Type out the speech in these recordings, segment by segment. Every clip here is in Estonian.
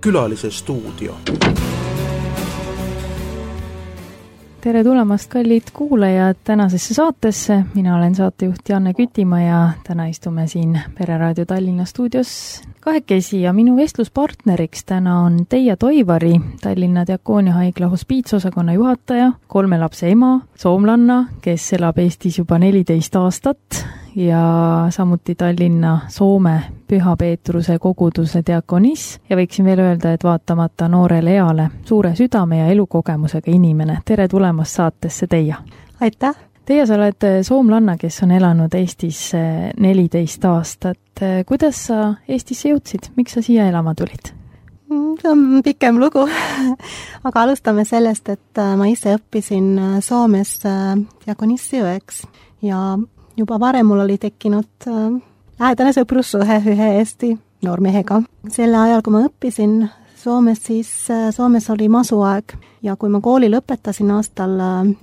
Külalise stuudio. Tere tulemast, kallid kuulajad, tänasesse saatesse. Mina olen saatejuht Janne Kütimaa ja täna istume siin Pereraadio Tallinna stuudios kahekesi ja minu vestluspartneriks täna on Teija Toivari, Tallinna Diakooniahaigla hospiitsosakonna juhataja, 3 lapse ema, soomlanna, kes elab Eestis juba 14 aastat ja samuti Tallinna Soome Püha Peetruse koguduse diakonis ja võiksin veel öelda, et vaatamata noorele eale suure südame ja elukogemusega inimene. Tere tulemast saatesse, Teija! Aitäh! Teija, sa oled soomlanna, kes on elanud Eestis 14 aastat. Kuidas sa Eestisse jõudsid? Miks sa siia elama tulid? See on pikem lugu, aga alustame sellest, et ma ise õppisin Soomes diakonissioeks ja juba varem mul oli tekkinud lähedane sõprussuhe ühe Eesti noormehega. Selle ajal, kui ma õppisin Soomes, siis Soomes oli masuaeg ja kui ma kooli lõpetasin aastal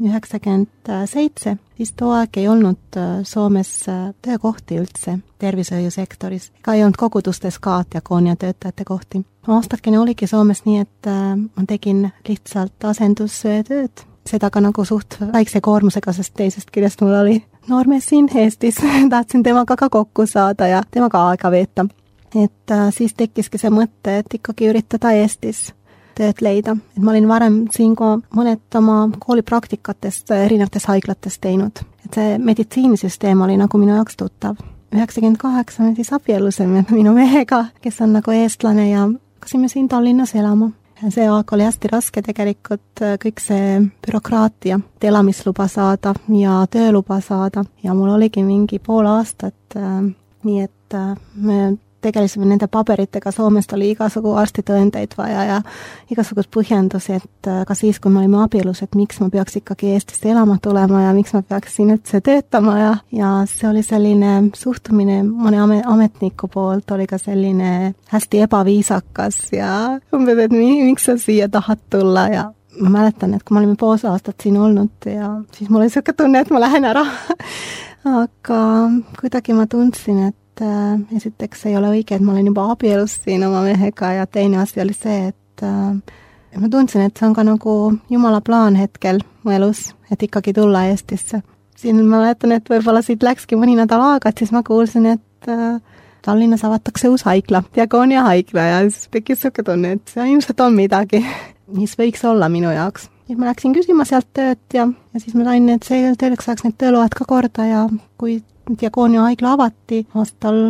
97, siis too aeg ei olnud Soomes töökohti üldse tervishoiusektoris. Ega ei olnud kogudustes ka diakoonia töötajate kohti. Aastakene oligi Soomes nii, et ma tegin lihtsalt asendustööd. Seda ka nagu suht väikse koormusega, sest teisest küljest mul oli noormees siin Eestis. Tahtsin temaga ka kokku saada ja temaga aega veeta. Et siis tekkiski see mõte, et ikkagi üritada Eestis tööd leida. Et ma olin varem siin ka mõned oma koolipraktikatest erinevates haiglates teinud. Et see meditsiinisüsteem oli nagu minu jaoks tuttav. 98 me siis abielusime minu mehega, kes on nagu eestlane ja hakkasime siin Tallinnas elama. See aeg oli hästi raske tegelikult kõik see bürokraatia, elamisluba saada ja tööluba saada ja mul oligi mingi pool aastat, nii et me tegelisime nende paberitega, Soomest oli igasugu arstitõendeid vaja ja igasugust põhjendusi, et ka siis, kui me olime abielus, et miks ma peaks ikkagi Eestisse elama tulema ja miks ma peaks siin üldse töötama ja see oli selline suhtumine mõne ametniku poolt, oli ka selline hästi ebaviisakas ja umbes, et miks sa siia tahad tulla ja ma mäletan, et kui me olime pool aastat siin olnud ja siis mul oli selline tunne, et ma lähen ära. Aga kuidagi ma tundsin, et esiteks ei ole õige, et ma olen juba abielus siin oma mehega ja teine asi oli see, et ma tundsin, et see on ka nagu Jumala plaan hetkel mu elus, et ikkagi tulla Eestisse. Siin ma mäletan, et võib-olla siit läkski mõni nädal aega, et siis ma kuulsin, et Tallinnas avatakse uus haigla, diakooniahaigla ja siis tekkis selline tunne, et see ilmselt on midagi, mis võiks olla minu jaoks. Ja ma läksin küsima sealt tööd ja siis ma sain, et see töödeks saaks need tööload ka korda ja kui diakooniahaigla avati aastal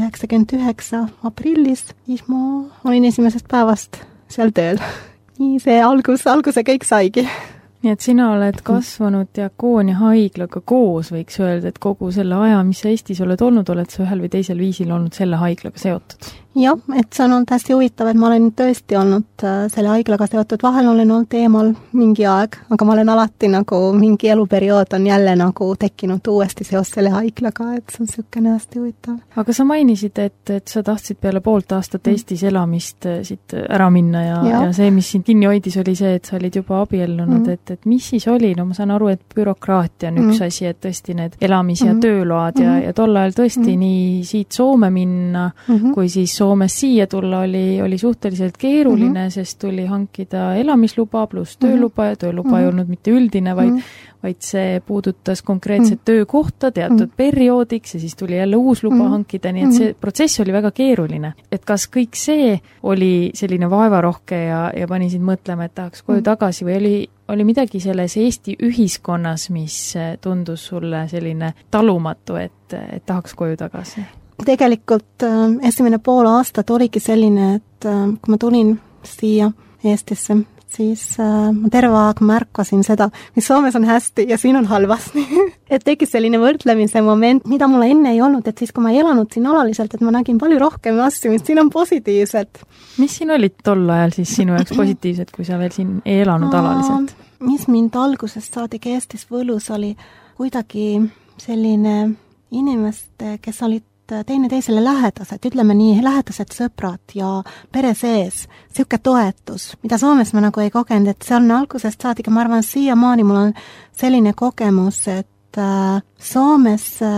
99 aprillis, siis ma olin esimesest päevast seal tööl. Nii see alguse kõik saigi. Nii et sina oled kasvanud diakooniahaiglaga koos, võiks öelda, et kogu selle aja, mis sa Eestis oled olnud, oled sa ühel või teisel viisil olnud selle haiglaga seotud? Jah, et see on olnud hästi huvitav, et ma olen tõesti olnud selle haiglaga seotud. Vahel olen olnud eemal mingi aeg, aga ma olen alati nagu mingi eluperiood on jälle nagu tekkinud uuesti seos selle haiglaga, et see on selline hästi huvitav. Aga sa mainisid, et sa tahtsid peale poolt aastat Eestis elamist siit ära minna ja see, mis sind kinni hoidis, oli see, et sa olid juba abiellunud, et mis siis oli? No ma saan aru, et bürokraatia on üks asi, et tõesti need elamis- ja tööload ja tol ajal tõesti nii siit Soome minna, kui siis Soomes siia tulla oli suhteliselt keeruline, sest tuli hankida elamisluba pluss tööluba ja tööluba ei olnud mitte üldine, vaid see puudutas konkreetset töökohta teatud perioodiks ja siis tuli jälle uus luba hankida, nii et see protsess oli väga keeruline. Et kas kõik see oli selline vaevarohke ja pani sind mõtlema, et tahaks koju tagasi või oli midagi selles Eesti ühiskonnas, mis tundus sulle selline talumatu, et tahaks koju tagasi? Tegelikult esimene pool aastat oligi selline, et kui ma tulin siia Eestisse, siis ma terve aeg märkasin seda, mis Soomes on hästi ja siin on halvasti. Et tekkis selline võrdlemise moment, mida mul enne ei olnud, et siis kui ma ei elanud siin alaliselt, et ma nägin palju rohkem asju, mis siin on positiivsed. Mis siin olid tol ajal siis sinu jaoks positiivsed, kui sa veel siin ei elanud alaliselt? Mis mind algusest saadik Eestis võlus oli kuidagi selline inimeste, kes olid teine teisele lähedased, ütleme nii, lähedased sõbrad ja pere sees, siuke toetus, mida Soomes ma nagu ei kogenud, et see on algusest saadik ja ma arvan, siiamaani mul on selline kogemus, et Soomes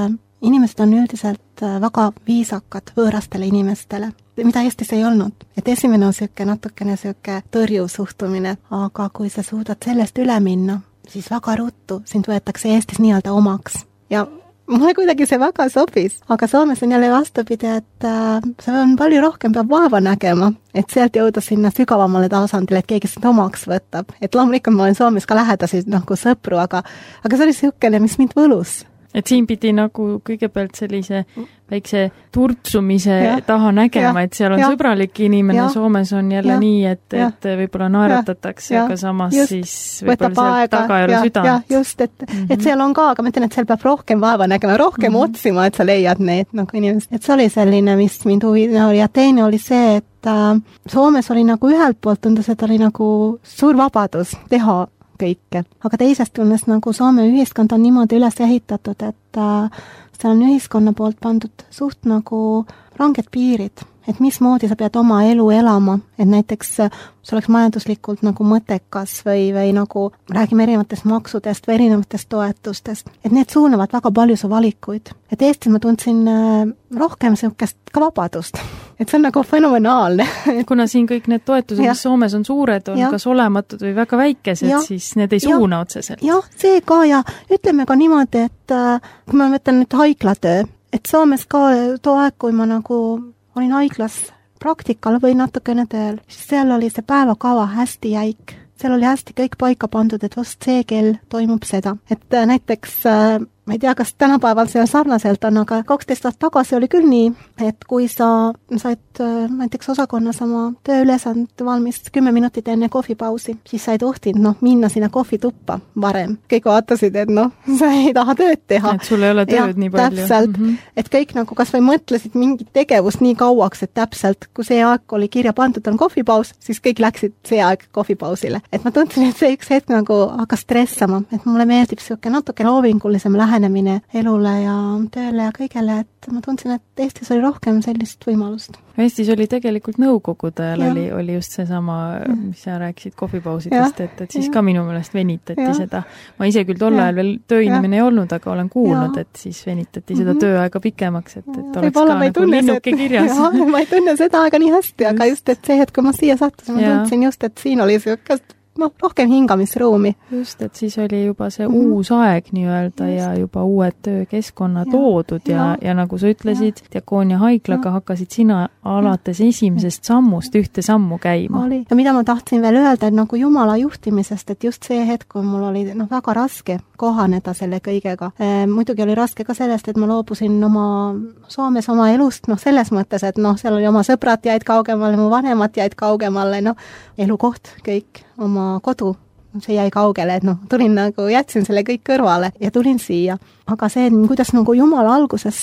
inimesed on üldiselt väga viisakad võõrastele inimestele, mida Eestis ei olnud. Et esimene on natukene tõrjuv suhtumine, aga kui sa suudad sellest üle minna, siis väga ruttu sind võetakse Eestis nii-öelda omaks. Ja mulle kuidagi see väga sobis, aga Soomes on jälle vastupidi, et see on palju rohkem peab vaeva nägema, et sealt jõuda sinna sügavamale tasandile, et keegi sind omaks võtab. Et loomulikult ma olen Soomes ka lähedasi nagu sõpru, aga see oli siukene, mis mind võlus. Et siin pidi nagu kõigepealt sellise väikse turtsumise taha nägema, et seal on sõbralik inimene, Soomes on jälle nii, et võib-olla naeratatakse, aga samas siis võib-olla sealt taga ei ole südant. Just, et seal on ka, aga ma ütlen, et seal peab rohkem vaeva nägema, rohkem otsima, et sa leiad need nagu inimesed. Et see oli selline, mis mind huvitav ja teine oli see, et Soomes oli nagu ühelt poolt tundus, et oli nagu suur vabadus teha kõike. Aga teisest tunnes nagu Soome ühiskond on niimoodi üles ehitatud, et seal on ühiskonna poolt pandud suht nagu ranged piirid, et mismoodi sa pead oma elu elama, et näiteks see oleks majanduslikult nagu mõttekas või nagu räägime erinevatest maksudest või erinevatest toetustest, et need suunavad väga palju su valikuid. Et Eestis ma tundsin rohkem sellist ka vabadust, et see on nagu fenomenaalne. Kuna siin kõik need toetused, mis Soomes on suured, on kas olematud või väga väikesed, siis need ei suuna otseselt. Jah, see ka ja ütleme ka niimoodi, et kui ma mõtlen nüüd haiglatöö, et Soomes ka too aeg, kui ma nagu olin haiglas praktikal või natukene tööl, siis seal oli see päevakava hästi jäik. Seal oli hästi kõik paika pandud, et vast see kell toimub seda. Et näiteks, ma ei tea, kas tänapäeval see sarnaselt on, aga 12 aastat tagasi oli küll nii, et kui sa said näiteks osakonnas oma tööülesand valmis 10 minutit enne kohvipausi, siis sa ei tohtinud minna sinna kohvituppa varem. Kõik vaatasid, et sa ei taha tööd teha. Et sul ei ole tööd nii palju. Täpselt, et kõik nagu kas või mõtlesid mingit tegevust nii kauaks, et täpselt, kui see aeg oli kirja pandud on kohvipaus, siis kõik läksid see aeg kohvipausile. Et ma tundsin, et see üks hetk nagu hakkas stressama, et mulle meeldib siuke natuke loovingulisem lähenemine elule ja tööle ja kõigele, et ma tundsin, et Eestis oli rohkem sellist võimalust. Eestis oli tegelikult nõukogude ajal oli just seesama, mis sa rääkisid kohvipausidest, et siis ka minu meelest venitati seda. Ma ise küll tol ajal veel tööinimene ei olnud, aga olen kuulnud, et siis venitati seda tööaega pikemaks, et oleks ka nagu linnuke kirjas. Ma ei tunne seda aega nii hästi, aga just, et see hetk, kui ma siia sattusin, ma tundsin just, et siin oli siukest rohkem hingamisruumi. Just, et siis oli juba see uus aeg nii-öelda ja juba uued töökeskkonnad loodud ja nagu sa ütlesid, Diakoonia haiglaga hakkasid sina alates esimesest sammust ühte sammu käima. Ja mida ma tahtsin veel öelda, et nagu Jumala juhtimisest, et just see hetk, kui mul oli väga raske kohaneda selle kõigega. Muidugi oli raske ka sellest, et ma loobusin Soomes oma elust, selles mõttes, et seal oli oma sõbrad jäid kaugemale, mu vanemad jäid kaugemale, elukoht, kõik, oma kodu, see jäi kaugele, et tulin jätsin selle kõik kõrvale ja tulin siia. Aga see, kuidas nagu Jumal alguses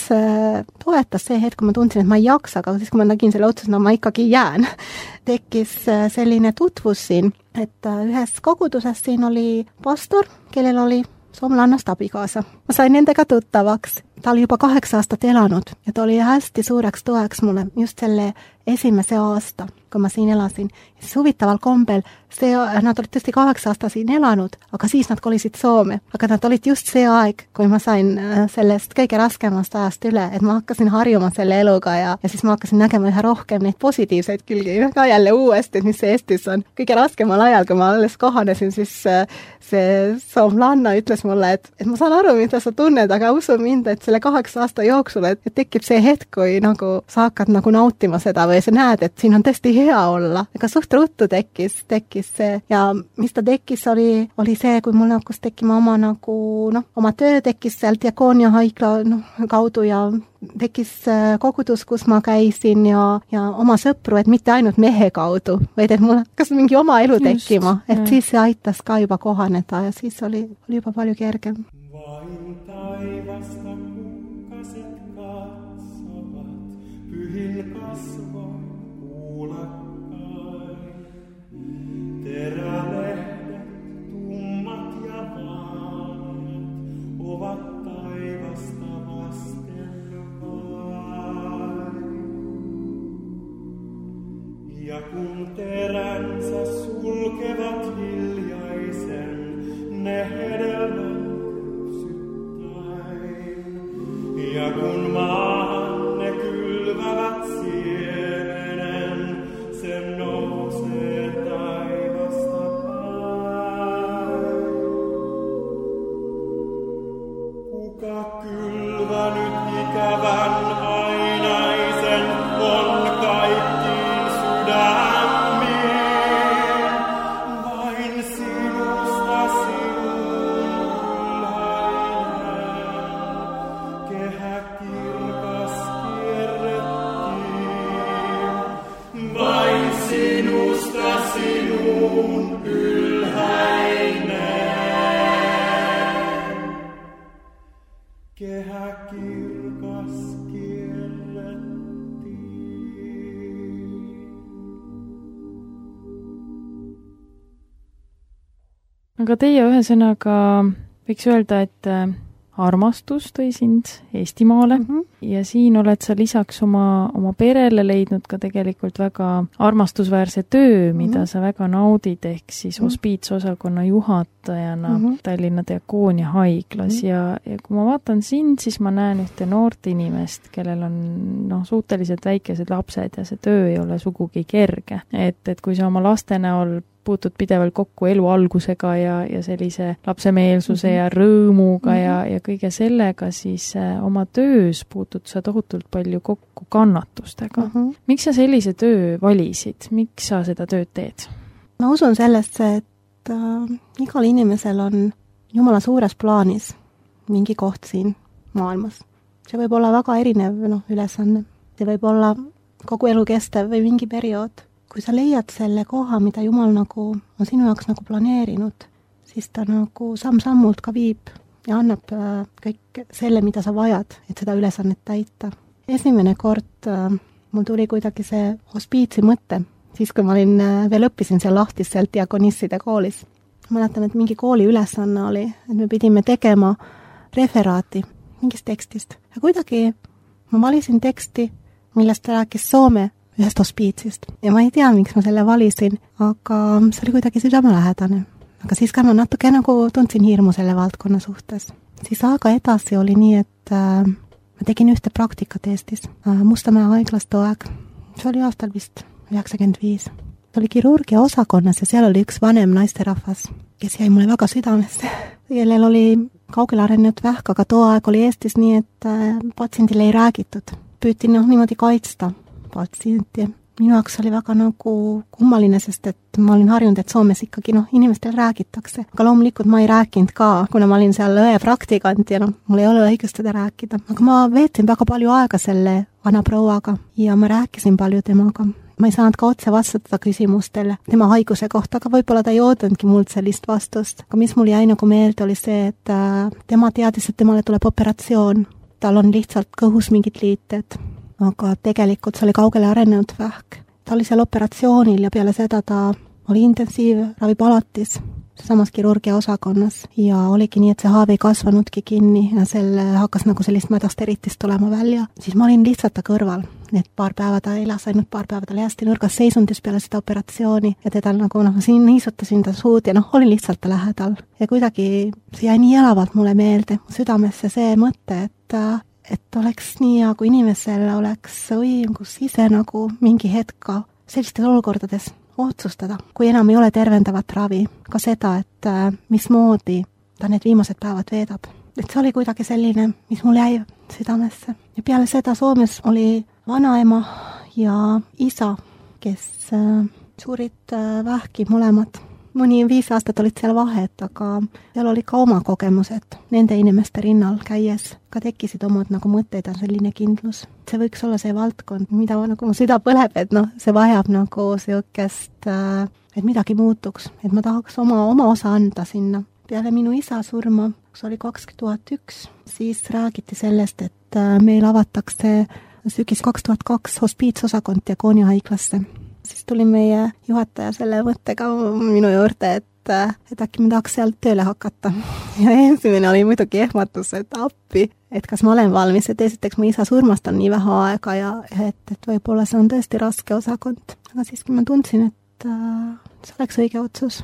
toetas see hetk, kui ma tundsin, et ma ei jaksa, aga siis, kui ma nägin selle otsuse, ma ikkagi jään, tekkis selline tutvus siin, et ühes koguduses siin oli pastor, kellel oli soomlannast abikaasa. Ma sain nendega tuttavaks. Ta oli juba 8 aastat elanud ja ta oli hästi suureks toeks mulle just selle esimese aasta, kui ma siin elasin. Siis huvitaval kombel, nad olid tõesti 8 aastat siin elanud, aga siis nad kolisid Soome. Aga nad olid just see aeg, kui ma sain sellest kõige raskemast ajast üle, et ma hakkasin harjuma selle eluga ja siis ma hakkasin nägema ühe rohkem neid positiivseid külgi. Ka jälle uuesti, mis see Eestis on. Kõige raskemal ajal, kui ma alles kohanesin, siis see soomlanna ütles mulle, et ma saan aru, mida sa tunned, aga usu mind, et selle 8 aasta jooksul, et tekib see hetk, kui sa hakkad nautima seda või sa näed, et siin on tõesti hea olla. Aga suht ruttu tekkis see ja mis ta tekkis, oli see, kui mul hakkas tekkima oma töö tekkis seal Diakoonia haigla kaudu ja tekkis kogudus, kus ma käisin ja oma sõpru, et mitte ainult mehe kaudu, vaid et mul hakkas mingi oma elu tekkima, et siis see aitas ka juba kohaneda ja siis oli juba palju kergem. Vain taivasta kukkaset katsovat, pyhin kasvoin kuulakkain. Terälehdet, tummat ja vaaleat, ovat taivasta vasten vain. Ja kun teränsä sulkevat hiljaisen, ne hedelmät kypsyttäin. Ja kun maahan ne kylvävät siemenen, se nousee taivasta päin. Kuka kylvänyt ikävän ainaisen on kaikkiin sydämiin, vain sinusta sinun ylhäinen kehä kirkas kierrettiin, vain sinusta sinun ylhäinen kehä kirkas kierrettiin. Aga teie ühesõnaga võiks öelda, et armastus tõi sind Eestimaale ja siin oled sa lisaks oma perele leidnud ka tegelikult väga armastusväärse töö, mida sa väga naudid, ehk siis hospiitsosakonna juhatajana Tallinna Diakoonia haiglas ja kui ma vaatan sind, siis ma näen ühte noort inimest, kellel on suhteliselt väikesed lapsed ja see töö ei ole sugugi kerge. Et kui sa oma laste näol puutud pidevalt kokku elu algusega ja sellise lapsemeelsuse ja rõõmuga ja kõige sellega, siis oma töös puutud sa tohutult palju kokku kannatustega. Miks sa sellise töö valisid? Miks sa seda tööd teed? Ma usun sellesse, et igal inimesel on Jumala suures plaanis mingi koht siin maailmas. See võib olla väga erinev ülesanne. See võib olla kogu elu kestev või mingi periood. Kui sa leiad selle koha, mida Jumal on sinu jaoks planeerinud, siis ta samm-sammult ka viib ja annab kõik selle, mida sa vajad, et seda ülesannet täita. Esimene kord mul tuli kuidagi see hospiitsi mõte, siis kui ma veel õppisin seal lahtiselt diakonisside koolis. Mäletan, et mingi kooli ülesanne oli, et me pidime tegema referaati mingist tekstist. Ja kuidagi ma valisin teksti, millest rääkis Soome ühest hospiitsist. Ja ma ei tea, miks ma selle valisin, aga see oli kuidagi südamelähedane. Aga siis ka ma natuke tundsin hirmu selle valdkonna suhtes. Siis aega edasi oli nii, et ma tegin ühte praktikat Eestis. Mustamäe haiglas too aeg. See oli aastal vist 95. See oli kirurgia osakonnas ja seal oli üks vanem naisterahvas, kes jäi mulle väga südamesse. Kellel oli kaugele arenenud vähk, aga too aeg oli Eestis nii, et patsiendile ei räägitud. Püüti niimoodi kaitsta patsienti. Minu jaoks oli väga kummaline, sest et ma olin harjunud, et Soomes ikkagi inimestel räägitakse. Aga loomulikult ma ei rääkinud ka, kuna ma olin seal õe praktikant ja mul ei ole õigust teda rääkida. Aga ma veetsin väga palju aega selle vana prouaga ja ma rääkisin palju temaga. Ma ei saanud ka otse vastutada küsimustele tema haiguse kohta, aga võib-olla ta ei oodanudki mult sellist vastust. Aga mis mul jäi meelde oli see, et tema teadis, et temale tuleb operatsioon. Tal on lihtsalt kõhus mingid liited. Aga tegelikult see oli kaugele arenenud vähk. Ta oli seal operatsioonil ja peale seda ta oli intensiivravipalatis, samas kirurgia osakonnas ja oligi nii, et see haav ei kasvanudki kinni ja selle hakkas sellist mädasteritist tulema välja. Siis ma olin lihtsalt ta kõrval, et paar päeva ta elas, ainult paar päeva ta oli hästi nurgas seisundis peale seda operatsiooni ja teda siin niisutasin ta suud ja olin lihtsalt ta lähedal. Ja kuidagi see jäi nii elavalt mulle meelde, südamesse see mõte, et oleks nii hea, kui inimesel oleks õigus ise mingi hetk sellistes olukordades otsustada, kui enam ei ole tervendavat ravi, ka seda, et mismoodi ta need viimased päevad veedab. Et see oli kuidagi selline, mis mul jäi südamesse. Ja peale seda Soomes oli vanaema ja isa, kes surid vähki mõlemad. Mõni 5 aastat olid seal vahet, aga seal oli ka oma kogemused. Nende inimeste rinnal käies ka tekkisid omad mõtteid ja selline kindlus. See võiks olla see valdkond, mida mu süda põleb, et see vajab sellisest, et midagi muutuks, et ma tahaks oma osa anda sinna. Peale minu isa surma, see oli 2001, siis räägiti sellest, et meil avatakse sügis 2002 hospiitsosakond Diakoonia haiglasse. Siis tuli meie juhataja selle mõttega minu juurde, et äkki ma tahaks sealt tööle hakata. Ja esimene oli muidugi ehmatus, et appi, et kas ma olen valmis, et esiteks mu isa surmast on nii vähe aega ja et võib-olla see on tõesti raske osakond. Aga siiski ma tundsin, et see oleks õige otsus.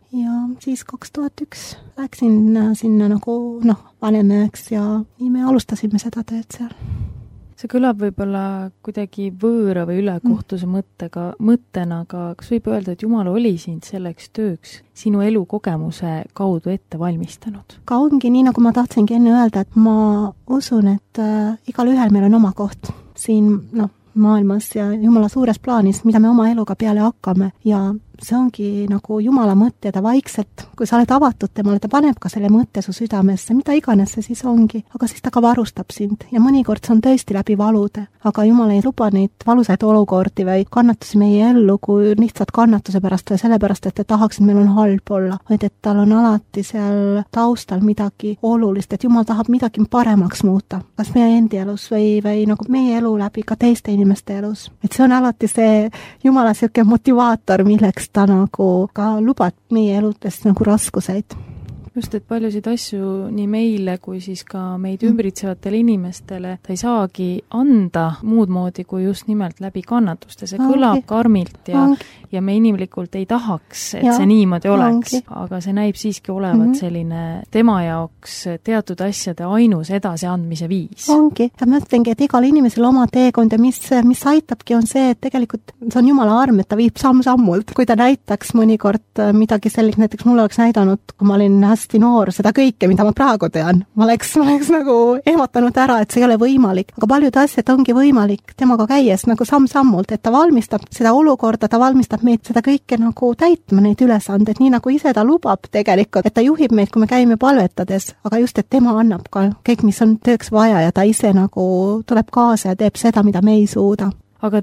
ja siis 2001 läksin sinna nagu vanemõeks ja nii me alustasime seda tööd seal. See kõlab võib-olla kuidagi võõra või ülekohtuse mõttena, aga kas võib öelda, et Jumal oli sind selleks tööks sinu elukogemuse kaudu ette valmistanud? Ka ongi nii, nagu ma tahtsingi enne öelda, et ma usun, et igal ühel meil on oma koht siin maailmas ja Jumala suures plaanis, mida me oma eluga peale hakkame ja see ongi nagu Jumala mõtte ja ta vaikselt, kui sa oled avatud temale, ta paneb ka selle mõtte su südamesse, mida iganes see siis ongi, aga siis ta ka varustab sind ja mõnikord see on tõesti läbi valude, aga Jumal ei luba neid valusaid olukordi või kannatusi meie ellu kui lihtsalt kannatuse pärast või sellepärast, et ta tahaks, et meil on halb olla, vaid et tal on alati seal taustal midagi olulist, et Jumal tahab midagi paremaks muuta, kas meie endi elus või nagu meie elu läbi ka teiste inimeste elus. Et see on alati see Jumala siuke motivaator, milleks ta nagu ka lubab meie eludest nagu raskuseid. Just, et paljusid asju nii meile kui siis ka meid ümbritsevatele inimestele ta ei saagi anda muud moodi kui just nimelt läbi kannatuste. See kõlab karmilt ja me inimlikult ei tahaks, et see niimoodi oleks, aga see näib siiski olevat selline tema jaoks teatud asjade ainus edasiandmise viis. Ongi, ja ma ütlengi, et igal inimesel oma teekond ja mis aitabki on see, et tegelikult see on Jumala arm, et ta viib samm-sammult. Kui ta näitaks mõnikord midagi sellist, näiteks mulle oleks näidanud, kui ma olin hästi noor, seda kõike, mida ma praegu tean. Ma oleks nagu ehmatanud ära, et see ei ole võimalik. Aga paljud asjad ongi võimalik temaga käies nagu samm-sammult, et ta valmistab seda olukorda, ta valmistab meid seda kõike nagu täitma, neid ülesanded, nii nagu ise ta lubab tegelikult, et ta juhib meid, kui me käime palvetades, aga just, et tema annab ka kõik, mis on tööks vaja ja ta ise nagu tuleb kaasa ja teeb seda, mida me ei suuda. Aga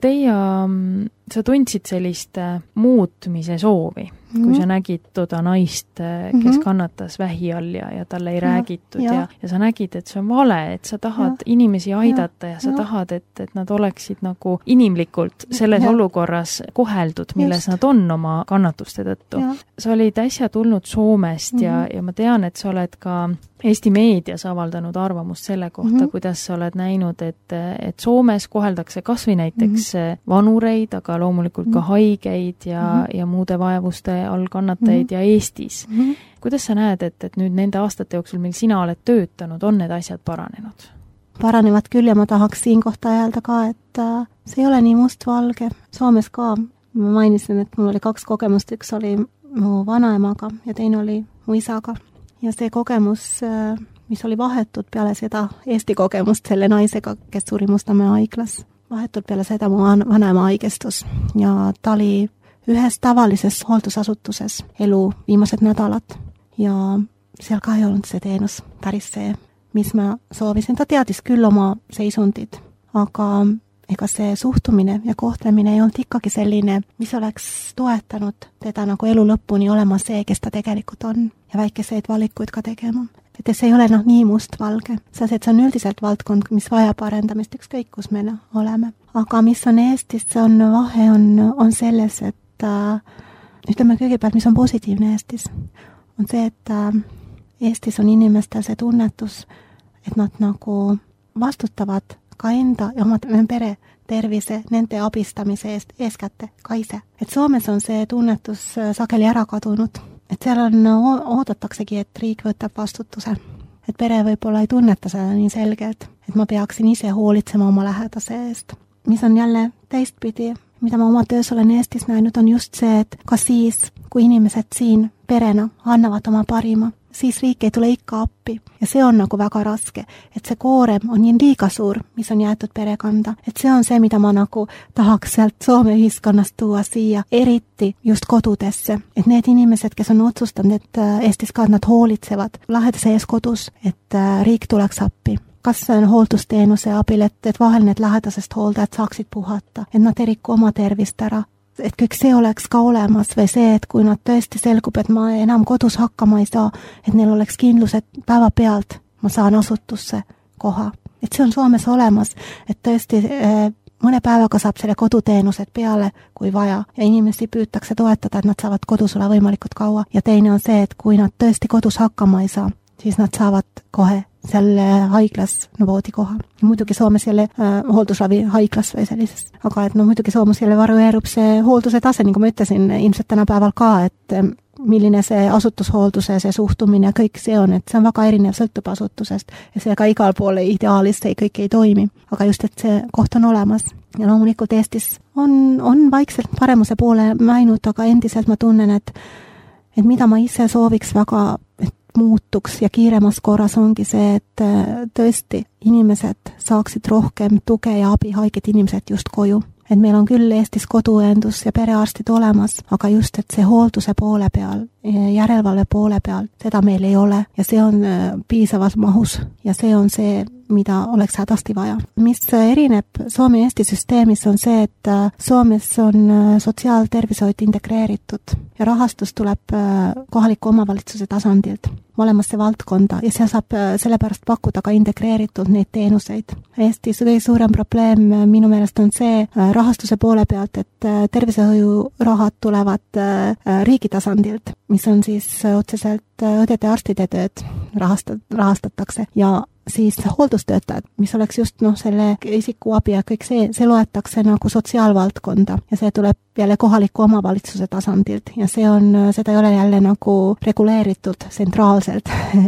sa tundsid sellist muutmise soovi, kui sa nägid toda naist, kes kannatas vähi all ja talle ei räägitud ja sa nägid, et see on vale, et sa tahad inimesi aidata ja sa tahad, et nad oleksid nagu inimlikult selles olukorras koheldud, milles nad on oma kannatuste tõttu. Sa olid äsja tulnud Soomest ja ma tean, et sa oled ka Eesti meedias avaldanud arvamust selle kohta, kuidas sa oled näinud, et Soomes koheldakse kas või näiteks vanureid, aga loomulikult ka haigeid ja muude vaevuste all kannatajaid ja Eestis. Kuidas sa näed, et nüüd nende aastate jooksul, mil sina oled töötanud, on need asjad paranenud? Paranevad küll ja ma tahaks siin kohta öelda ka, et see ei ole nii mustvalge. Soomes ka ma mainisin, et mul oli 2 kogemust, üks oli mu vanaemaga ja teine oli mu isaga. Ja see kogemus, mis oli vahetud peale seda Eesti kogemust selle naisega, kes suri Mustamäe haiglas. Vahetud peale seda mu vanaema haigestus ja ta oli ühes tavalises hooldusasutuses elu viimased nädalad ja seal ka ei olnud see teenus päris see, mis ma soovisin. Ta teadis küll oma seisundid, aga ega see suhtumine ja kohtlemine ei olnud ikkagi selline, mis oleks toetanud teda nagu elu lõpuni olema see, kes ta tegelikult on ja väikeseid valikuid ka tegema. Et see ei ole nii mustvalge. See on üldiselt valdkond, mis vajab arendamist, ükskõik kus me oleme. Aga mis on Eestis, see on vahe on selles, et ütleme kõigepealt, mis on positiivne Eestis, on see, et Eestis on inimestel see tunnetus, et nad nagu vastutavad ka enda ja oma pere tervise, nende abistamise eest eeskätte ka ise. Et Soomes on see tunnetus sageli ära kadunud. Et seal oodataksegi, et riik võtab vastutuse. Et pere võib-olla ei tunneta seda nii selgelt, et ma peaksin ise hoolitsema oma lähedase eest. Mis on jälle teistpidi, mida ma oma töös olen Eestis näinud, on just see, et ka siis, kui inimesed siin perena annavad oma parima, siis riik ei tule ikka appi. Ja see on nagu väga raske, et see koorem on nii liiga suur, mis on jäetud perekanda. Et see on see, mida ma nagu tahaks sealt Soome ühiskonnast tuua siia, eriti just kodudesse. Et need inimesed, kes on otsustanud, et Eestis ka nad hoolitsevad lähedase ees kodus, et riik tuleks appi. Kas see on hooldusteenuse abil, et vahel need lähedasest hooldajad saaksid puhata, et nad ei riku oma tervist ära. Et kõik see oleks ka olemas või see, et kui nad tõesti selgub, et ma enam kodus hakkama ei saa, et neil oleks kindlus, et päeva pealt ma saan asutusse koha. Et see on Soomes olemas, et tõesti mõne päevaga saab selle koduteenused peale, kui vaja, ja inimesi püütakse toetada, et nad saavad kodus olla võimalikult kaua. Ja teine on see, et kui nad tõesti kodus hakkama ei saa, siis nad saavad kohe seal haiglas voodikoha. Muidugi Soomes jälle hooldusravi haiglas või sellises. Aga et muidugi Soomes jälle varieerub see hoolduse tase, nagu ma ütlesin, ilmselt tänapäeval ka, et milline see asutushoolduse, see suhtumine ja kõik see on, et see on väga erinev, sõltub asutusest ja see ka igal pool ideaalis see kõik ei toimi, aga just, et see koht on olemas. Ja loomulikult Eestis on vaikselt paremuse poole läinud, aga endiselt ma tunnen, et mida ma ise sooviks väga, et muutuks ja kiiremas korras ongi see, et tõesti inimesed saaksid rohkem tuge ja abi, haiged inimesed just koju. Et meil on küll Eestis koduõendus ja perearstid olemas, aga just, et see hoolduse poole peal, järelevalve poole peal, seda meil ei ole ja see on piisavas mahus ja see on see, mida oleks hädasti vaja. Mis erineb Soome ja Eesti süsteemis on see, et Soomes on sotsiaaltervishoid integreeritud ja rahastus tuleb kohaliku omavalitsuse tasandilt mõlemasse valdkonda ja see saab sellepärast pakkuda ka integreeritud neid teenuseid. Eestis kõige suurem probleem minu meelest on see rahastuse poole pealt, et tervishoiurahad tulevad riigi tasandilt, mis on siis otseselt õdede ja arstide tööd rahastatakse ja siis hooldustöötajad, mis oleks just selle isiku abi ja kõik see loetakse nagu sotsiaalvaldkonda ja see tuleb jälle kohaliku omavalitsuse tasandilt ja seda ei ole jälle nagu reguleeritud tsentraalselt.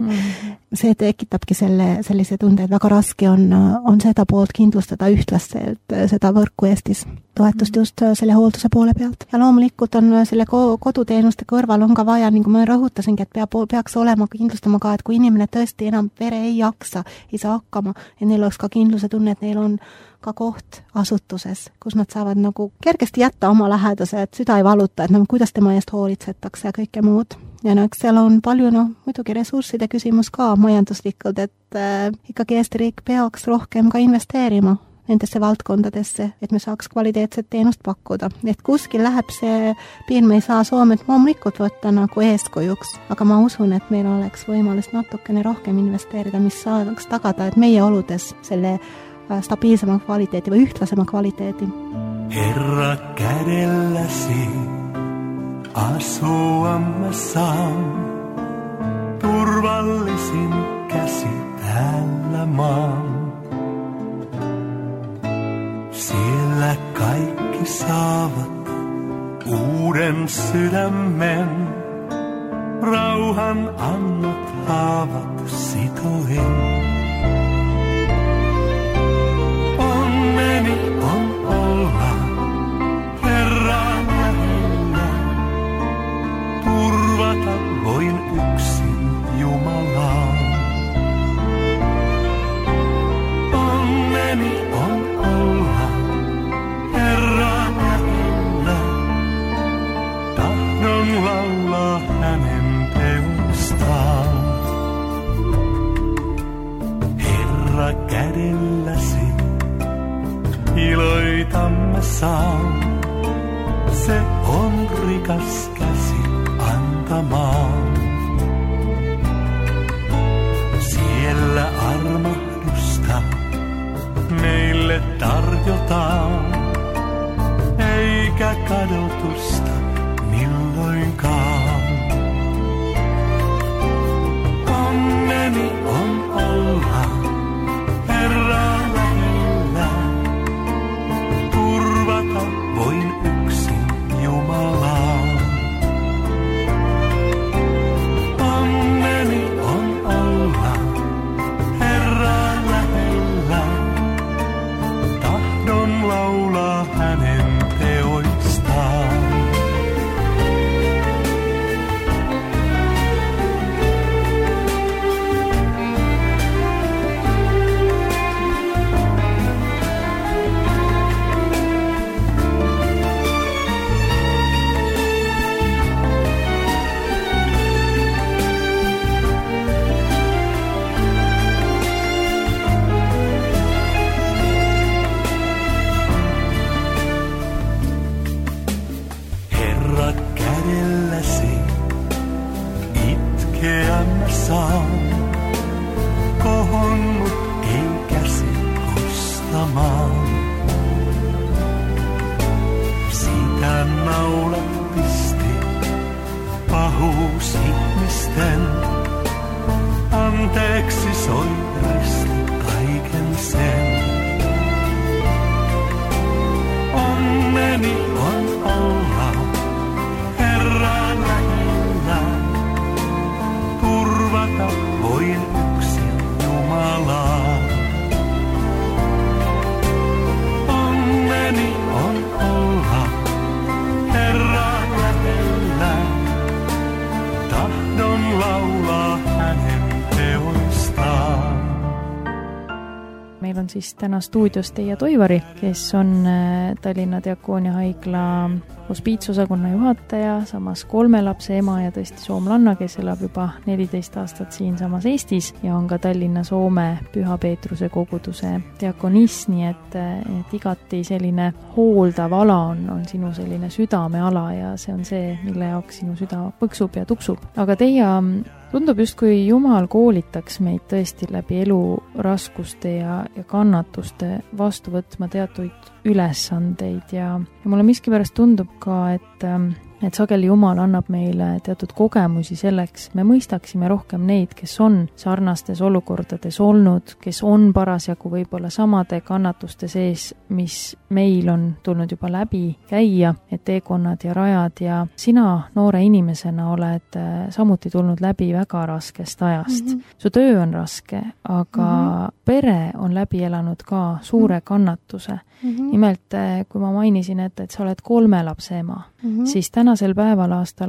See tekitabki sellise tunde, et väga raske on seda poolt kindlustada ühtlaselt seda võrku Eestis. Toetust just selle hoolduse poole pealt. Ja loomulikult on selle koduteenuste kõrval on ka vaja, nagu ma rõhutasingi, et peaks olema kindlustama ka, et kui inimene tõesti enam pere ei jaksa, ei saa hakkama, ja neil oleks ka kindluse tunne, et neil on ka koht asutuses, kus nad saavad nagu kergesti jätta oma lähedase, et süda ei valuta, et kuidas tema eest hoolitsetakse ja kõike muud. Ja eks seal on palju, muidugi ressursside küsimus ka majanduslikult, et ikkagi Eesti riik peaks rohkem ka investeerima nendesse valdkondadesse, et me saaks kvaliteetset teenust pakkuda. Et kuskil läheb see piir, me ei saa Soomet loomulikult võtta nagu eeskujuks, aga ma usun, et meil oleks võimalus natukene rohkem investeerida, mis saaks tagada, et meie oludes selle stabiilsema kvaliteeti või ühtlasema kvaliteeti. Herra kädelläsi asuamme saan, turvallisin käsi täällä maan. Siellä kaikki saavat uuden sydämen, rauhan annot haavat sitoen. Onneni on olla Herran lähellä, turvata voin yksin Jumalaa. Onneni on olla Herran lähellä, tahdon laulaa hänen teostaan. Herra kädelläsi iloitamme saan, se on rikas käsi antamaan. Siellä armahdusta meille tarjotaan, eikä kadotusta milloinkaan. Onneni on olla Herran lähellä, turvata voin yksin Jumalaa. Onneni on olla Herran lähellä, tahdon laulaa hänen teoistaan. Kohonnut ei käsi kostamaan. Sitä naulat pisti pahuus ihmisten. Anteeksi soi risti kaiken sen. Onneni on olla Herran lähellä. on siis täna stuudios Teie Toivari, kes on Tallinna Diakoonia haigla hospiitsosakonna juhataja, samas 3 lapse ema ja tõesti soomlanna, kes elab juba 14 aastat siinsamas Eestis ja on ka Tallinna-Soome Püha Peetruse koguduse diakoniss, nii et igati selline hooldav ala on sinu selline südameala ja see on see, mille jaoks sinu süda põksub ja tuksub. Aga teie tundub justkui Jumal koolitaks meid tõesti läbi elu raskuste ja kannatuste vastu võtma teatuid ülesandeid ja mulle miskipärast tundub ka, et sageli Jumal annab meile teatud kogemusi selleks, me mõistaksime rohkem neid, kes on sarnastes olukordades olnud, kes on parasjagu võib-olla samade kannatuste sees, mis meil on tulnud juba läbi käia, et teekonnad ja rajad ja sina noore inimesena oled samuti tulnud läbi väga raskest ajast. Su töö on raske, aga pere on läbi elanud ka suure kannatuse. Nimelt, kui ma mainisin, et sa oled 3 lapse ema, siis tänasel päeval aastal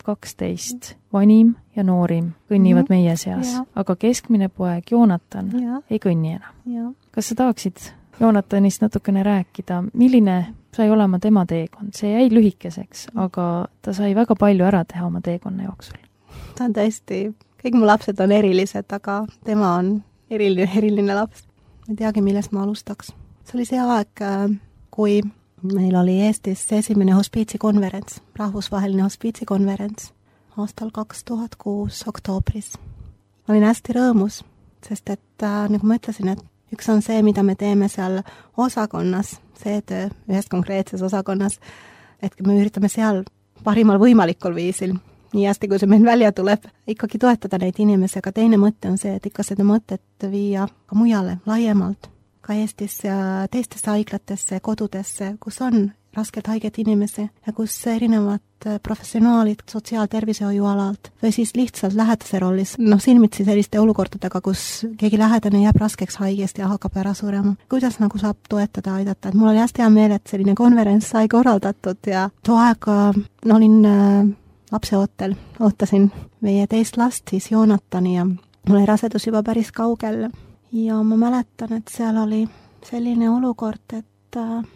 2012 vanim ja noorim kõnnivad meie seas, aga keskmine poeg Joonatan ei kõnni enam. Kas sa tahaksid Joonatanist natukene rääkida, milline sai olema tema teekond? See jäi lühikeseks, aga ta sai väga palju ära teha oma teekonna jooksul. Ta on tõesti, kõik mu lapsed on erilised, aga tema on eriline laps. Ma ei teagi, millest ma alustaks. See oli see aeg, kui meil oli Eestis esimene hospiitsikonverents, rahvusvaheline hospiitsikonverents aastal 2006 oktoobris. Ma olin hästi rõõmus, sest et nagu ma ütlesin, et üks on see, mida me teeme seal osakonnas, see töö ühes konkreetses osakonnas, et me üritame seal parimal võimalikul viisil, nii hästi, kui see meil välja tuleb, ikkagi toetada neid inimesi, aga teine mõte on see, et ikka seda mõtet viia ka mujale, laiemalt, ka Eestis ja teistesse haiglatesse, kodudesse, kus on raskelt haiged inimesi ja kus erinevad professionaalid sotsiaaltervishoiu alalt või siis lihtsalt lähedase rollis, silmitsi selliste olukordadega, kus keegi lähedane jääb raskeks haigest ja hakkab ära surema. Kuidas nagu saab toetada, aidata? Et mul oli hästi hea meel, et selline konverents sai korraldatud ja too aeg olin lapseootel, ootasin meie teist last, siis Joonatani ja mul oli rasedus juba päris kaugel. Ja ma mäletan, et seal oli selline olukord, et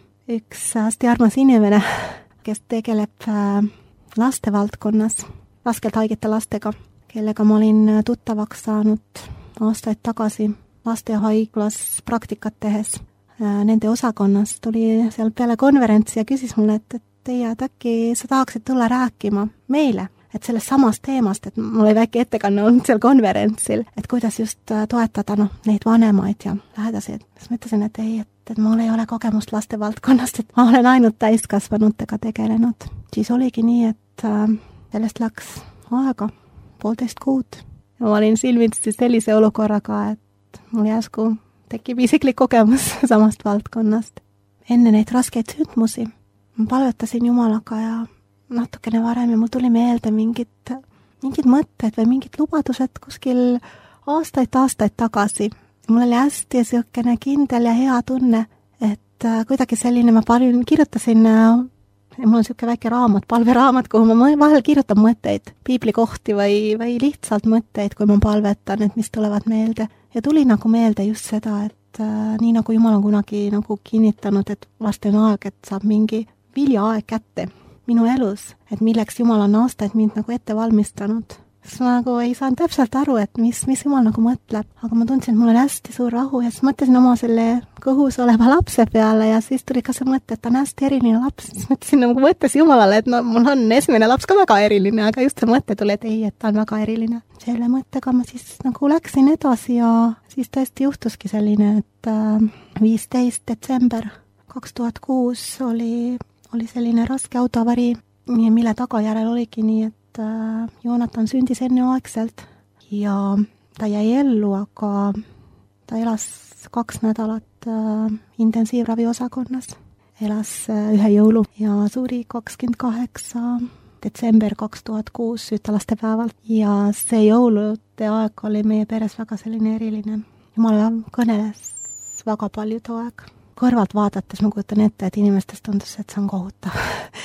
üks hästi armas inimene, kes tegeleb laste valdkonnas, raskelt haigete lastega, kellega ma olin tuttavaks saanud aastaid tagasi lastehaiglas praktikat tehes. Nende osakonnas tuli seal peale konverentsi ja küsis mulle, et teie, et äkki sa tahaksid tulla rääkima meile, et sellest samast teemast, et mul oli väike ettekanne olnud seal konverentsil, et kuidas just toetada neid vanemaid ja lähedasi. Siis ma ütlesin, et ei, et mul ei ole kogemust laste valdkonnast, et ma olen ainult täiskasvanutega tegelenud. Siis oligi nii, et sellest läks aega 1,5 kuud. Ja ma olin silmitsi sellise olukorraga, et mul järsku tekib isiklik kogemus samast valdkonnast. Enne neid raskeid sündmusi ma palvetasin Jumalaga ja natukene varem ja mul tuli meelde mingid mõtted või mingid lubadused kuskil aastaid tagasi. Mul oli hästi siukene kindel ja hea tunne, et kuidagi selline, ma kirjutasin, mul on siuke väike raamat, palveraamat, kuhu ma vahel kirjutan mõtteid, piiblikohti või lihtsalt mõtteid, kui ma palvetan, et mis tulevad meelde. Ja tuli nagu meelde just seda, et nii nagu Jumal on kunagi nagu kinnitanud, et varsti on aeg, et saab mingi viljaaeg kätte minu elus, et milleks Jumal on aastaid mind nagu ette valmistanud. Siis ma nagu ei saanud täpselt aru, et mis Jumal nagu mõtleb, aga ma tundsin, et mul on hästi suur rahu ja siis mõtlesin oma selle kõhus oleva lapse peale ja siis tuli ka see mõte, et ta on hästi eriline laps. Siis mõtlesin nagu mõttes Jumalale, et mul on esimene laps ka väga eriline, aga just see mõte tuli, et ei, et ta on väga eriline. Selle mõttega ma siis nagu läksin edasi ja siis tõesti juhtuski selline, et 15. detsember 2006 oli selline raske autoavarii, mille tagajärel oligi nii, et Joonatan sündis enneaegselt ja ta jäi ellu, aga ta elas 2 nädalat intensiivravi osakonnas. Elas 1 jõulu ja suri 28. detsember 2006 süütalastepäeval ja see jõulude aeg oli meie peres väga selline eriline. Jumal kõneles väga palju too aeg. Kõrvalt vaadates ma kujutan ette, et inimestest tundus, et see on kohutav.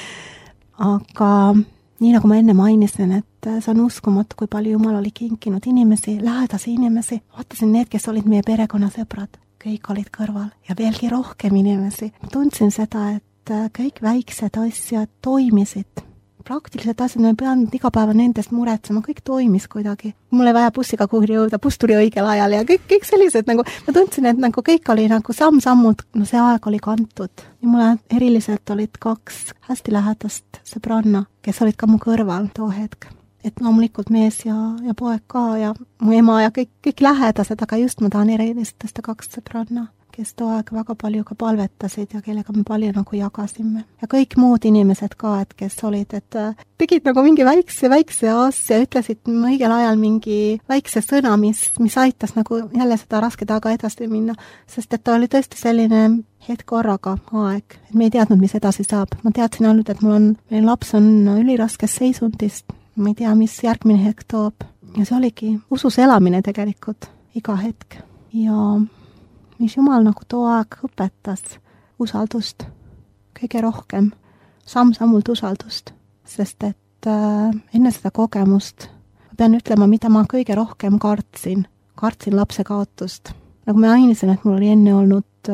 Aga nii nagu ma enne mainisin, et see on uskumatu, kui palju Jumal oli kinkinud inimesi, lähedasi inimesi. Vaatasin need, kes olid meie perekonnasõbrad. kõik olid kõrval ja veelgi rohkem inimesi. Ma tundsin seda, et kõik väiksed asjad toimisid. Praktiliselt asjad, me ei pidanud iga päeva nendest muretsema, kõik toimis kuidagi. Mul ei vaja bussiga kuhugi jõuda, buss tuli õigel ajal ja kõik sellised nagu, ma tundsin, et nagu kõik oli nagu samm-sammud, no see aeg oli kantud. Ja mulle eriliselt olid 2 hästi lähedast sõbranna, kes olid ka mu kõrval too hetk. Et loomulikult mees ja poeg ka ja mu ema ja kõik lähedased, aga just ma tahan erilist tõsta 2 sõbranna, kes too aeg väga palju ka palvetasid ja kellega me palju nagu jagasime. Ja kõik muud inimesed ka, et kes olid, et tegid nagu mingi väikse asja, ütlesid õigel ajal mingi väikse sõna, mis aitas nagu jälle seda rasket aega edasi minna, sest et ta oli tõesti selline hetk korraga aeg, et me ei teadnud, mis edasi saab. Ma teadsin ainult, et meil laps on üliraskes seisundist, ma ei tea, mis järgmine hetk toob. Ja see oligi usus elamine tegelikult iga hetk. Ja mis Jumal nagu too aeg õpetas usaldust kõige rohkem, samm-sammult usaldust, sest et enne seda kogemust ma pean ütlema, mida ma kõige rohkem kartsin lapse kaotust. Nagu ma mainisin, et mul oli enne olnud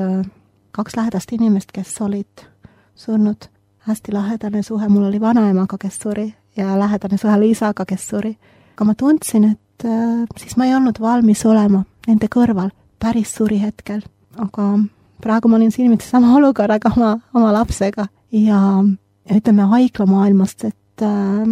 2 lähedast inimest, kes olid surnud, hästi lähedane suhe, mul oli vanaemaga, kes suri ja lähedane suhe oli isaga, kes suri. Aga ma tundsin, et siis ma ei olnud valmis olema nende kõrval päris suri hetkel, aga praegu ma olin silmitsi sama olukorraga oma lapsega ja ütleme haiglamaailmast, et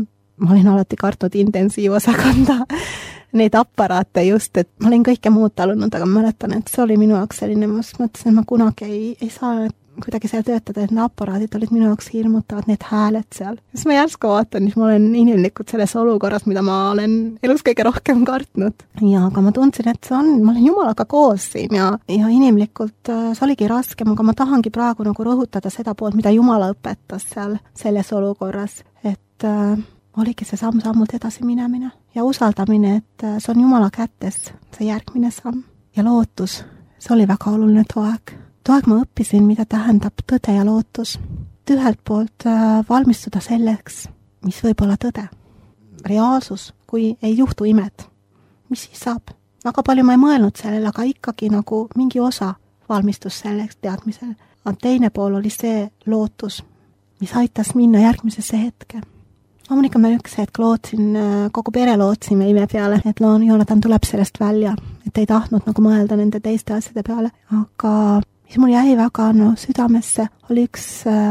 ma olin alati kartnud intensiivosakonda neid aparaate just, et ma olin kõike muud talunud, aga ma mäletan, et see oli minu jaoks selline, ma mõtlesin, et ma kunagi ei saa kuidagi seal töötada, et need aparaadid olid minu jaoks hirmutavad, need hääled seal. Siis ma järsku vaatan, siis ma olen inimlikult selles olukorras, mida ma olen elus kõige rohkem kartnud. Ja aga ma tundsin, et ma olen Jumalaga koos siin ja inimlikult see oligi raskem, aga ma tahangi praegu nagu rõhutada seda poolt, mida Jumala õpetas seal selles olukorras, et oligi see samm-sammult edasi minemine ja usaldamine, et see on Jumala kätes, see järgmine samm ja lootus, see oli väga oluline too aeg. Too aeg ma õppisin, mida tähendab tõde ja lootus. Ühelt poolt valmistuda selleks, mis võib olla tõde. Reaalsus, kui ei juhtu imed. Mis siis saab? Väga palju ma ei mõelnud sellele, aga ikkagi nagu mingi osa valmistus selleks teadmisel. Aga teine pool oli see lootus, mis aitas minna järgmisesse hetke. Loomulikult ma üks hetk lootsin, kogu pere lootsime ime peale, et Joonatan tuleb sellest välja, et ei tahtnud nagu mõelda nende teiste asjade peale. Aga mis mul jäi väga südamesse, oli üks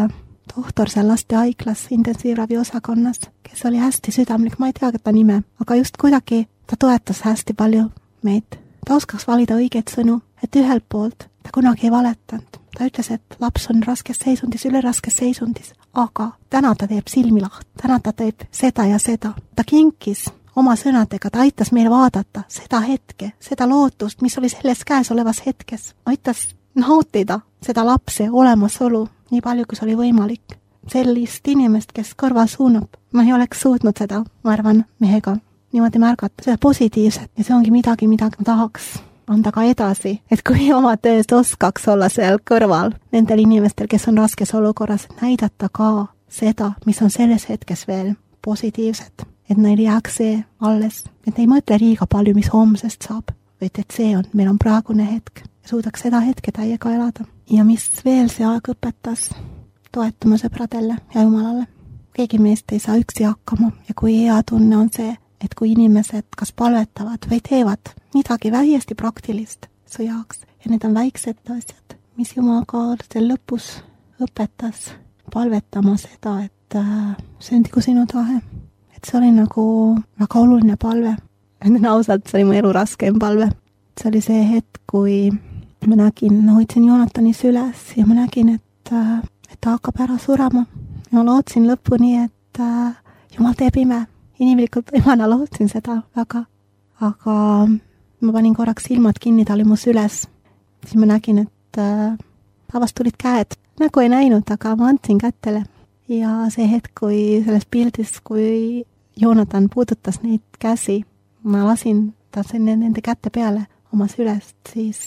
tohtor seal lastehaiglas intensiivravi osakonnas, kes oli hästi südamlik, ma ei tea ta nime, aga just kuidagi ta toetas hästi palju meid. Ta oskaks valida õigeid sõnu, et ühelt poolt ta kunagi ei valetanud. Ta ütles, et laps on raskes seisundis, üleraskes seisundis, aga täna ta teeb silmi laht, täna ta teeb seda ja seda. Ta kinkis oma sõnadega, ta aitas meil vaadata seda hetke, seda lootust, mis oli selles käesolevas hetkes. Aitas nautida seda lapse olemasolu nii palju, kui see oli võimalik. Sellist inimest, kes kõrval suunab. Ma ei oleks suutnud seda, ma arvan, mehega niimoodi märgata. Seda positiivset ja see ongi midagi ma tahaks anda ka edasi. Et kui oma töös oskaks olla seal kõrval nendel inimestel, kes on raskes olukorras, näidata ka seda, mis on selles hetkes veel positiivset. Et neil jääks see alles. Et ei mõtle liiga palju, mis homsest saab. Et see on, meil on praegune hetk. Suudaks seda hetke täiega elada. Ja mis veel see aeg õpetas? Toetuma sõbradele ja Jumalale. Keegi meist ei saa üksi hakkama ja kui hea tunne on see, et kui inimesed kas palvetavad või teevad midagi väiesti praktilist su jaoks ja need on väiksed asjad, mis Jumal ka seal lõpus õpetas palvetama seda, et sündigu sinu tahe. Et see oli nagu väga oluline palve. Ausalt, see oli mu elu raskem palve. See oli see hetk, kui ma nägin, hoidsin Joonatani süles ja ma nägin, et ta hakkab ära surema. Ja ma lootsin lõpuni, et Jumal teeb ime. Inimlikult emana lootsin seda väga. Aga ma panin korraks silmad kinni, ta oli mu süles. Siis ma nägin, et tavast tulid käed. Nagu ei näinud, aga ma andsin kättele. Ja see hetk, kui selles pildis, kui Joonatan puudutas neid käsi, ma lasin ta nende kätte peale oma sülest, siis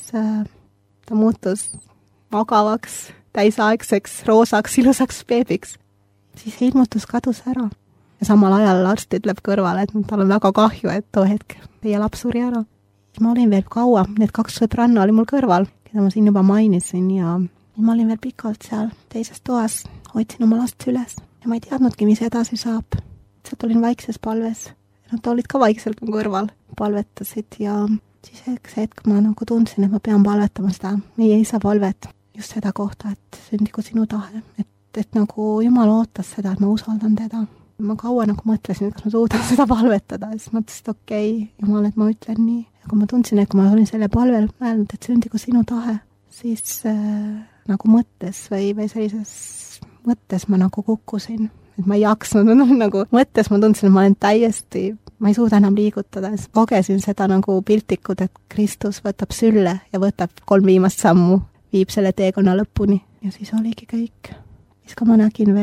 ta muutus magavaks, täisaegseks, roosaks, ilusaks beebiks. Siis ilmutus kadus ära. Ja samal ajal arst ütleb kõrvale, et tal on väga kahju, et too hetk teie laps suri ära. Ma olin veel kaua, need 2 sõbranna oli mul kõrval, mida ma siin juba mainisin ja ma olin veel pikalt seal teises toas, hoidsin oma last üles ja ma ei teadnudki, mis edasi saab. Sealt olin vaikses palves. Nad olid ka vaikselt mu kõrval, palvetasid ja siis üks hetk ma nagu tundsin, et ma pean palvetama seda meie isa palvet, just seda kohta, et sündigu sinu tahe, et nagu Jumal ootas seda, et ma usaldan teda. Ma kaua nagu mõtlesin, et kas ma suudan seda palvetada, siis mõtlesin, et okei, Jumal, et ma ütlen nii. Ja kui ma tundsin, et kui ma olin selle palvel mõelnud, et sündigu sinu tahe, siis nagu mõttes või sellises mõttes ma nagu kukkusin, et ma ei jaksnud, nagu mõttes ma tundsin, et ma olen täiesti, ma ei suuda enam liigutada, siis kogesin seda nagu piltikut, et Kristus võtab sülle ja võtab 3 viimast sammu, viib selle teekonna lõpuni ja siis oligi kõik. Siis ka ma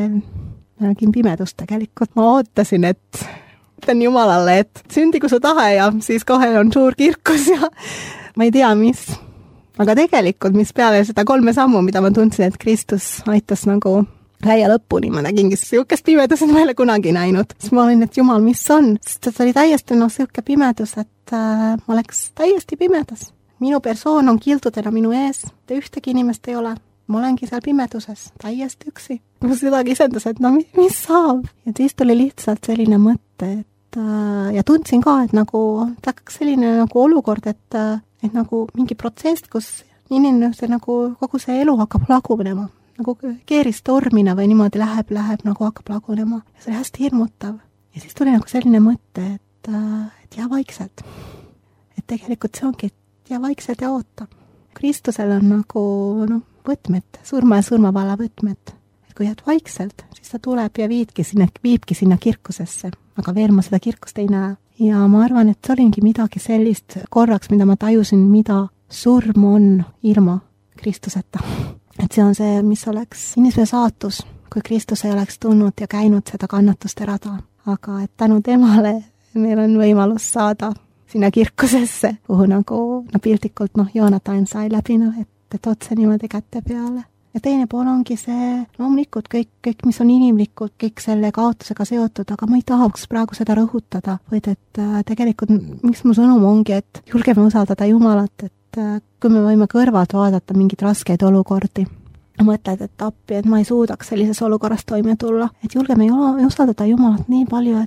nägin pimedust tegelikult. Ma ootasin, et ütlen Jumalale, et sündigu su tahe ja siis kohe on suur kirkus ja ma ei tea, mis. Aga tegelikult, mis peale seda 3 sammu, mida ma tundsin, et Kristus aitas nagu käia lõpuni, ma nägingi siukest pimedust, ma ei ole kunagi näinud. Siis ma olin, et Jumal, mis on? Sest see oli täiesti siuke pimedus, et ma oleks täiesti pimedas. Minu persoon on kildudena minu ees, te ühtegi inimest ei ole. Ma olengi seal pimeduses, täiesti üksi. Ma seda kisendas, et no mis saab? Ja siis tuli lihtsalt selline mõte, et ja tundsin ka, et nagu hakkaks selline nagu olukord, et nagu mingi protsess, kus inimene nagu kogu see elu hakkab lagunema. Nagu keeristormina või niimoodi läheb, nagu hakkab lagunema. Ja see oli hästi hirmutav. Ja siis tuli nagu selline mõte, et jää vaikselt. Et tegelikult see ongi, et jää vaikselt ja oota. Kristusel on nagu võtmed, surma ja surmavalla võtmed. Et kui jääd vaikselt, siis ta tuleb ja viibki sinna kirkusesse. Aga veel ma seda kirkust ei näe. Ja ma arvan, et see olingi midagi sellist korraks, mida ma tajusin, mida surm on ilma Kristuseta. Et see on see, mis oleks inimese saatus, kui Kristus ei oleks tulnud ja käinud seda kannatuste rada. Aga et tänu temale meil on võimalus saada sinna kirkusesse, kuhu nagu piltlikult Joonatan sai läbi, et otse niimoodi kätte peale. Ja teine pool ongi see, loomulikult kõik, mis on inimlikult, kõik selle kaotusega seotud, aga ma ei tahaks praegu seda rõhutada, vaid et tegelikult, miks mu sõnum ongi, et julgeme usaldada Jumalat, et kui me võime kõrvalt vaadata mingeid raskeid olukordi, mõtled, et appi, et ma ei suudaks sellises olukorras toime tulla, et julgeme usaldada Jumalat nii palju,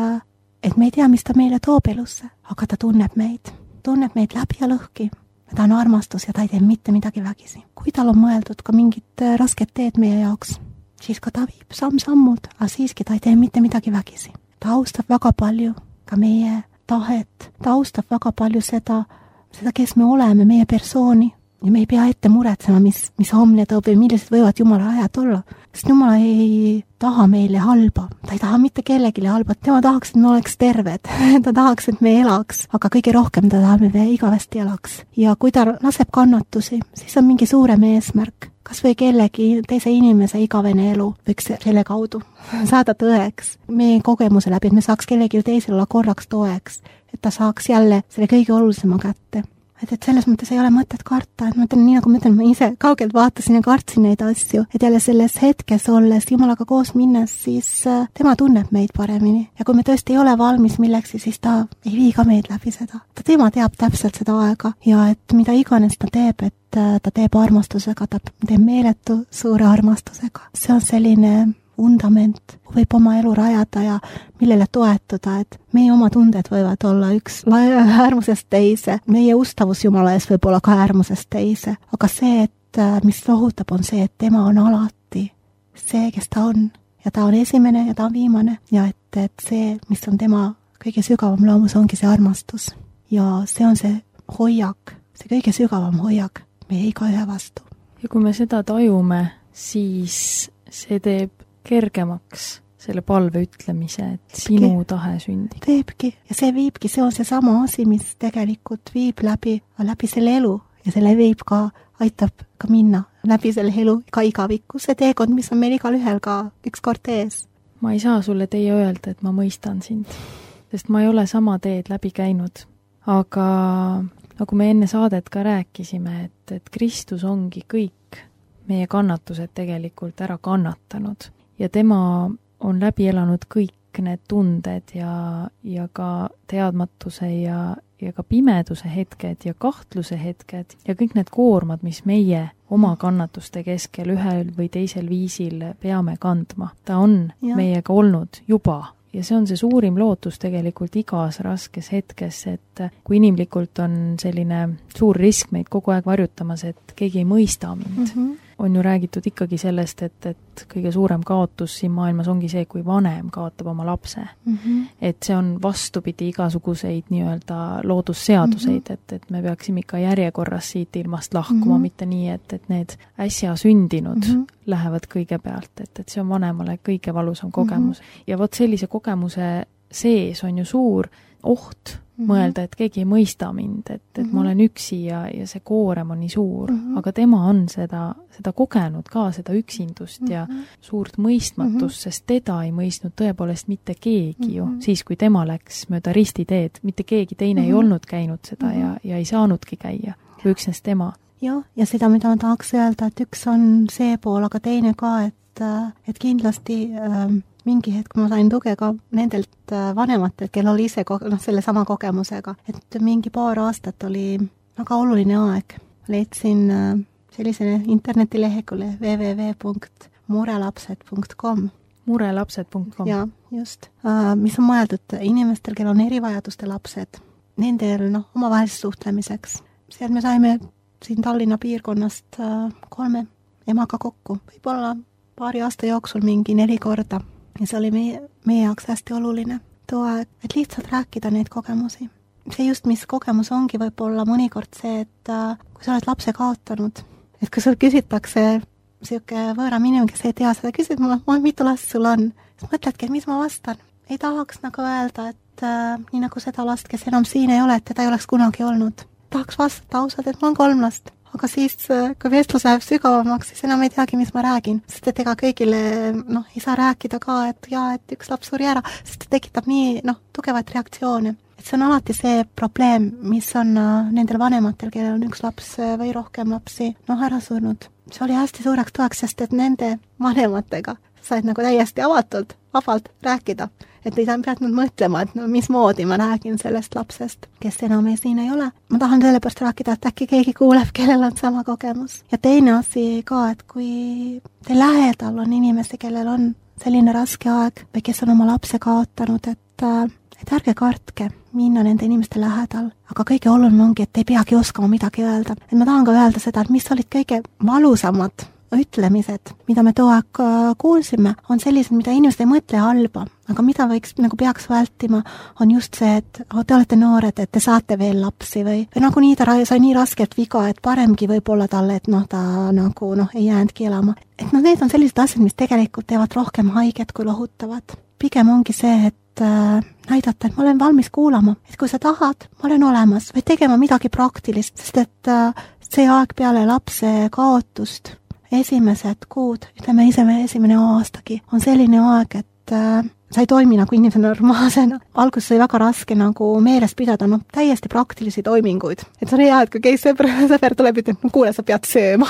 et me ei tea, mis ta meile toob elusse, aga ta tunneb meid läbi ja lõhki. Ta on armastus ja ta ei tee mitte midagi vägisi. Kui tal on mõeldud ka mingid rasked teed meie jaoks, siis ka ta viib samm-sammud, aga siiski ta ei tee mitte midagi vägisi. Ta austab väga palju ka meie tahet, ta austab väga palju seda, kes me oleme, meie persooni. Ja me ei pea ette muretsema, mis homne toob või millised võivad Jumala ajad olla. Sest Jumala ei taha meile halba. Ta ei taha mitte kellegile halba. Tema tahaks, et me oleks terved. Ta tahaks, et me elaks. Aga kõige rohkem ta tahab, et me igavesti elaks. Ja kui ta laseb kannatusi, siis on mingi suurem eesmärk. Kas või kellegi teise inimese igavene elu võiks selle kaudu saada tõeks. Meie kogemuse läbi, et me saaks kellegi teisel olla korraks toeks. Et ta saaks jälle selle kõige olulisema kätte. Et selles mõttes ei ole mõtet karta, et ma ütlen, nii nagu ma ütlen, ma ise kaugelt vaatasin ja kartsin neid asju, et jälle selles hetkes olles Jumalaga koos minnes, siis tema tunneb meid paremini. Ja kui me tõesti ei ole valmis milleks, siis ta ei vii ka meid läbi seda. Tema teab täpselt seda aega ja et mida iganes ta teeb, et ta teeb armastusega, ta teeb meeletu suure armastusega. See on selline fundament, võib oma elu rajada ja millele toetuda, et meie oma tunded võivad olla üks äärmusest teise, meie ustavus Jumala ees võib olla ka äärmusest teise, aga see, et mis lohutab, on see, et tema on alati see, kes ta on ja ta on esimene ja ta on viimane ja et see, mis on tema kõige sügavam loomus, ongi see armastus ja see on see hoiak, see kõige sügavam hoiak meie igaühe vastu. Ja kui me seda tajume, siis see teeb kergemaks selle palve ütlemise, et sinu tahe sündib. Teebki ja see viibki, see on see sama asi, mis tegelikult viib läbi selle elu ja selle viib ka, aitab ka minna läbi selle elu ka igavikku. See teekond, mis on meil igal ühel ka ükskord ees. Ma ei saa sulle teie öelda, et ma mõistan sind, sest ma ei ole sama teed läbi käinud. Aga nagu me enne saadet ka rääkisime, et Kristus ongi kõik meie kannatused tegelikult ära kannatanud. Ja tema on läbi elanud kõik need tunded ja ka teadmatuse ja ja ka pimeduse hetked ja kahtluse hetked ja kõik need koormad, mis meie oma kannatuste keskel ühel või teisel viisil peame kandma. Ta on meiega olnud juba. Ja see on see suurim lootus tegelikult igas raskes hetkes, et kui inimlikult on selline suur risk meid kogu aeg varjutamas, et keegi ei mõista mind. On ju räägitud ikkagi sellest, et kõige suurem kaotus siin maailmas ongi see, kui vanem kaotab oma lapse. Et see on vastupidi igasuguseid nii-öelda loodusseaduseid, et me peaksime ikka järjekorras siit ilmast lahkuma, mitte nii, et need äsja sündinud lähevad kõigepealt, et see on vanemale kõige valusam kogemus. Ja vot sellise kogemuse sees on ju suur oht mõelda, et keegi ei mõista mind, et ma olen üksi ja see koorem on nii suur, aga tema on seda kogenud ka, seda üksindust ja suurt mõistmatust, sest teda ei mõistnud tõepoolest mitte keegi ju, siis kui tema läks mööda ristiteed, mitte keegi teine ei olnud käinud seda ja ei saanudki käia, üksnes tema. Ja seda, mida ma tahaks öelda, et üks on see pool, aga teine ka, et kindlasti mingi hetk ma sain tuge ka nendelt vanematelt, kel oli ise selle sama kogemusega, et mingi paar aastat oli väga oluline aeg. Leidsin sellise internetilehekülje www.murelapsed.com. Murelapsed.com. Ja, just. Mis on mõeldud inimestel, kel on erivajaduste lapsed, nendel omavaheliseks suhtlemiseks. Seal me saime siin Tallinna piirkonnast 3 emaga kokku, võib-olla paari aasta jooksul mingi 4 korda. Ja see oli meie jaoks hästi oluline too aeg, et lihtsalt rääkida neid kogemusi. See just, mis kogemus ongi võib-olla mõnikord see, et kui sa oled lapse kaotanud, et kui sul küsitakse siuke võõram inimene, kes ei tea seda, küsid mulle, mitu last sul on, siis mõtledki, et mis ma vastan. Ei tahaks öelda, et nii nagu seda last, kes enam siin ei ole, et teda ei oleks kunagi olnud. Tahaks vastata ausalt, et mul on 3 last. Aga siis, kui vestlus läheb sügavamaks, siis enam ei teagi, mis ma räägin. Sest et ega kõigile ei saa rääkida ka, et üks laps suri ära, sest tekitab nii tugevat reaktsioone. Et see on alati see probleem, mis on nendel vanematel, kellel on 1 laps või rohkem lapsi ära surnud. See oli hästi suureks toeks, sest et nende vanematega said täiesti avatult, vabalt rääkida. Et ei peadnud mõtlema, et mismoodi ma räägin sellest lapsest, kes enam siin ei ole. Ma tahan sellepärast rääkida, et äkki keegi kuuleb, kellel on sama kogemus. Ja teine asi ka, et kui te lähedal on inimesi, kellel on selline raske aeg või kes on oma lapse kaotanud, et ärge kartke minna nende inimeste lähedal. Aga kõige oluline ongi, et ei peagi oskama midagi öelda. Et ma tahan ka öelda seda, et mis olid kõige valusamad ütlemised, mida me too aeg kuulsime, on sellised, mida inimesed ei mõtle halba, aga mida peaks vältima, on just see, et te olete noored, et te saate veel lapsi või nii ta sai nii raskelt viga, et paremgi võib-olla talle, et ta ei jäänudki elama. Et need on sellised asjad, mis tegelikult teevad rohkem haiget kui lohutavad. Pigem ongi see, et näidata, et ma olen valmis kuulama, et kui sa tahad, ma olen olemas või tegema midagi praktilist, sest et see aeg peale lapse kaotust esimesed kuud, ütleme esimene aastagi, on selline aeg, et sa ei toimi inimese normaalsena. Alguses oli väga raske meeles pidada täiesti praktilisi toiminguid. Et see on hea, et kui keegi sõber tuleb, ütleb, kuule, sa pead sööma.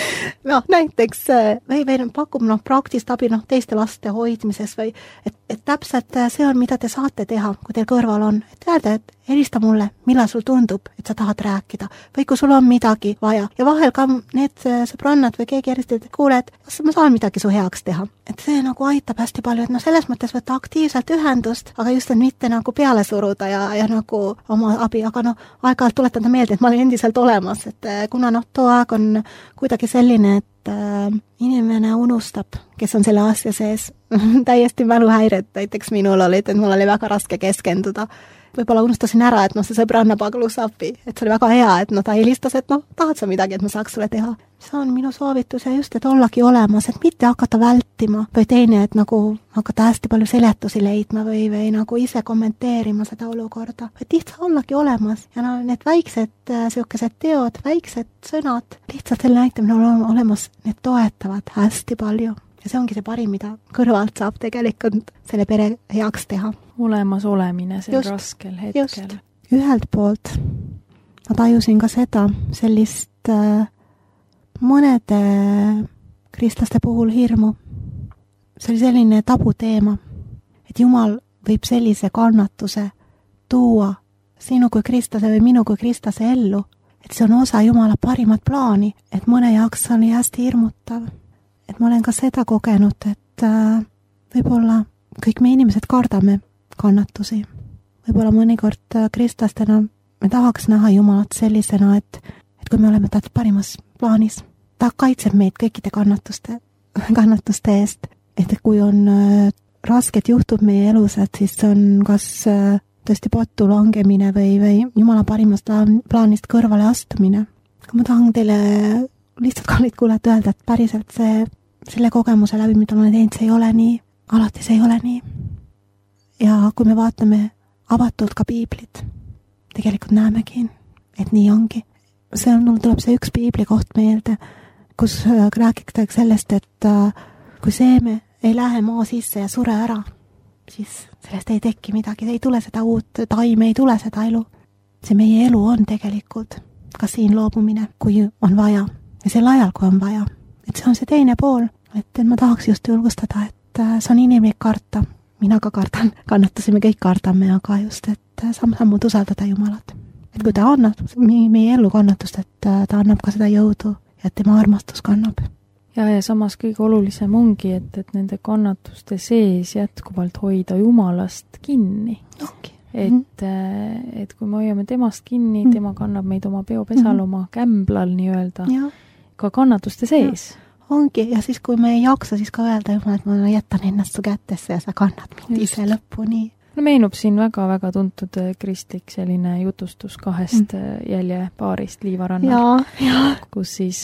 Näiteks või pakub praktist abi teiste laste hoidmises või et täpselt see on, mida te saate teha, kui teil kõrval on. Et öelda, et helista mulle, millal sul tundub, et sa tahad rääkida või kui sul on midagi vaja. Ja vahel ka need sõbrannad või keegi järjest, et kuule, et kas ma saan midagi su heaks teha. Et see aitab hästi palju, et selles mõttes võtta aktiivselt ühendust, aga just et mitte peale suruda ja oma abi, aga aeg-ajalt tuletada meelde, et ma olen endiselt olemas, et kuna too aeg on kuidagi selline, et inimene unustab, kes on selle asja sees täiesti mäluhäired, näiteks minul olid, et mul oli väga raske keskenduda. Võib-olla unustasin ära, et see sõbranna paglus appi, et see oli väga hea, et ta helistas, et tahad sa midagi, et ma saaks sulle teha. See on minu soovitus ja just, et ollagi olemas, et mitte hakata vältima või teine, et hakata hästi palju seletusi leidma või ise kommenteerima seda olukorda. Et lihtsalt ollagi olemas ja need väiksed sellised teod, väiksed sõnad, lihtsalt selle näitamine on olemas, need toetavad hästi palju. Ja see ongi see parim, mida kõrvalt saab tegelikult selle pere heaks teha. Olemas olemine sel raskel hetkel. Just. Ühelt poolt ma tajusin ka seda sellist mõnede kristlaste puhul hirmu. See oli selline tabuteema, et Jumal võib sellise kannatuse tuua sinu kui Kristase või minu kui Kristase ellu, et see on osa Jumala parimat plaani, et mõne jaoks on hästi hirmutav. Et ma olen ka seda kogenud, et võib-olla kõik me inimesed kardame kannatusi. Võib-olla mõnikord kristlastena me tahaks näha Jumalat sellisena, et kui me oleme taht parimas plaanis, ta kaitseb meid kõikide kannatuste eest, et kui on rasket juhtub meie elus, et siis on kas tõesti pottu langemine või Jumala parimast plaanist kõrvale astumine. Ma tahan teile lihtsalt kallid kuulajad öelda, et päriselt selle kogemuse läbi, mida olen teinud, see ei ole nii, alati see ei ole nii. Ja kui me vaatame avatult ka piiblit, tegelikult näemegi, et nii ongi. Mul tuleb see üks piibli koht meelde, kus räägitakse sellest, et kui seeme ei lähe maa sisse ja sure ära, siis sellest ei teki midagi, ei tule seda uut taime, ei tule seda elu. See meie elu on tegelikult ka siin loobumine, kui on vaja ja sel ajal, kui on vaja. Et see on see teine pool, et ma tahaks just julgustada, et see on inimlik karta. Mina ka kardan, kannatusi me kõik kardame, aga just, et samm-sammud usaldada Jumalat. Et kui ta annab meie ellu kannatust, et ta annab ka seda jõudu ja et tema armastus kannab. Ja samas kõige olulisem ongi, et nende kannatuste sees jätkuvalt hoida Jumalast kinni. Okay. Et kui me hoiame temast kinni, tema kannab meid oma peopesal, oma kämblal nii-öelda, ka kannatuste sees. Ongi, ja siis kui me ei jaksa, siis ka öelda Jumal, et ma jätan ennast su kätesse ja sa kannad mind ise lõpuni. No meenub siin väga-väga tuntud kristlik selline jutustus 2 jäljepaarist Liivarannal, kus siis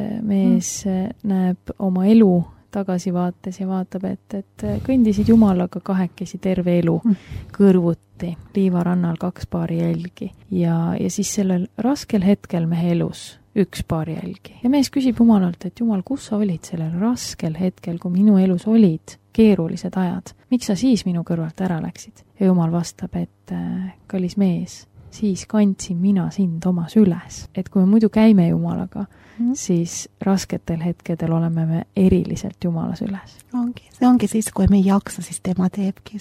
mees näeb oma elu tagasivaates ja vaatab, et kõndisid Jumalaga 2 terve elu kõrvuti, Liivarannal 2 paari jälgi ja siis sellel raskel hetkel mehe elus 1 paari jälgi. Ja mees küsib Jumalalt, et Jumal, kus sa olid sellel raskel hetkel, kui minu elus olid keerulised ajad? Miks sa siis minu kõrvalt ära läksid? Ja Jumal vastab, et kallis mees, siis kandsin mina sind oma süles. Et kui me muidu käime Jumalaga, siis rasketel hetkedel oleme me eriliselt Jumala süles. See ongi siis, kui me ei jaksa, siis tema teebki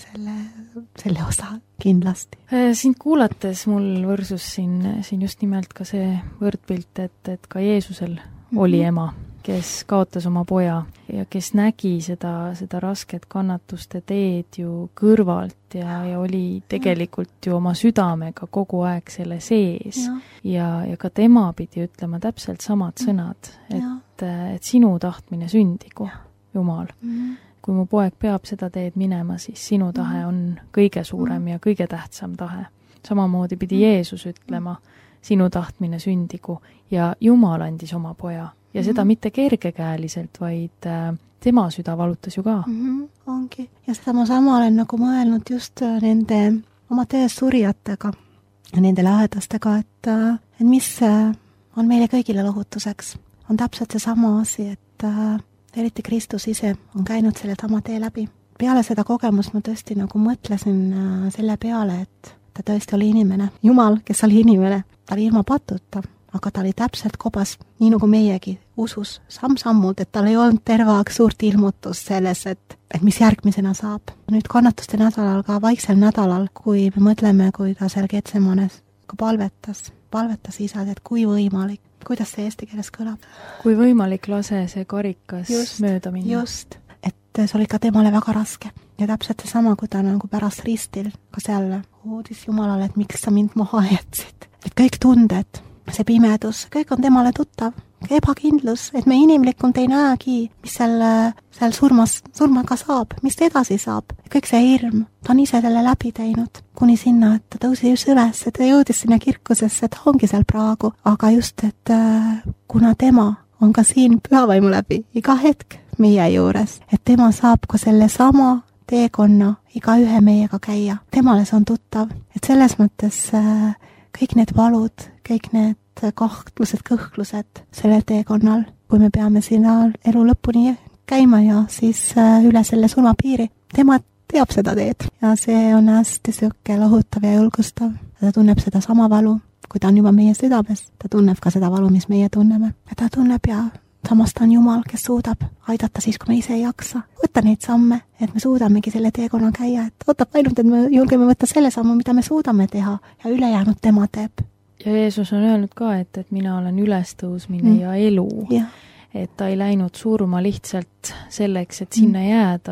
selle osa kindlasti. Sind kuulates mul võrsus siin just nimelt ka see võrdpilt, et ka Jeesusel oli ema, kes kaotas oma poja ja kes nägi seda rasket kannatuste teed ju kõrvalt ja oli tegelikult ju oma südamega kogu aeg selle sees. Ja ka tema pidi ütlema täpselt samad sõnad, et sinu tahtmine sündigu, Jumal. Kui mu poeg peab seda teed minema, siis sinu tahe on kõige suurem ja kõige tähtsam tahe. Samamoodi pidi Jeesus ütlema, sinu tahtmine sündigu ja Jumal andis oma poja. Ja seda mitte kergekäeliselt, vaid tema süda valutas ju ka. Ongi. Ja seda ma sama olen nagu mõelnud just nende oma töös surijatega ja nende lähedastega, et mis on meile kõigile lohutuseks. On täpselt see sama asi, et eriti Kristus ise on käinud selle sama tee läbi. Peale seda kogemust ma tõesti nagu mõtlesin selle peale, et ta tõesti oli inimene. Jumal, kes oli inimene, ta oli ilma patuta. Aga ta oli täpselt kobas, nii nagu meiegi, usus samm-sammult, et tal ei olnud terve aeg suurt ilmutust selles, et mis järgmisena saab. Nüüd kannatuste nädalal, ka vaiksel nädalal, kui me mõtleme, kui ta seal Getsemanes ka palvetas isad, et kui võimalik, kuidas see eesti keeles kõlab? Kui võimalik lase see karikas mööda minna. Just, et see oli ka temale väga raske. Ja täpselt see sama, kui ta nagu pärast ristil ka seal uudis Jumalale, et miks sa mind maha jätsid. Et kõik tunded, see pimedus, kõik on temale tuttav, ebakindlus, et me inimlikult ei näegi, mis seal surmaga saab, mis edasi saab. Kõik see hirm, ta on ise selle läbi teinud, kuni sinna, et ta tõusis üles, et ta jõudis sinna kirkusesse, et ta ongi seal praegu. Aga just, et kuna tema on ka siin pühavaimu läbi iga hetk meie juures, et tema saab ka selle sama teekonna iga ühe meiega käia. Temale see on tuttav, et selles mõttes kõik need valud, kõik need kahtlused, kõhklused selle teekonnal, kui me peame sinna elu lõpuni käima ja siis üle selle surmapiiri. Tema teab seda teed ja see on hästi sükke lohutav ja julgustav. Ta tunneb seda sama valu, kui ta on juba meie südames. Ta tunneb ka seda valu, mis meie tunneme. Ja ta tunneb ja samas ta on Jumal, kes suudab aidata siis, kui me ise ei jaksa. Võtta neid samme, et me suudamegi selle teekonna käia, et ootab ainult, et me julgeme võtta selle sammu, mida me suudame teha ja ülejäänud tema teeb. Ja Jeesus on öelnud ka, et mina olen ülestõusmine ja elu. Ja. Et ta ei läinud surma lihtsalt selleks, et sinna jääda,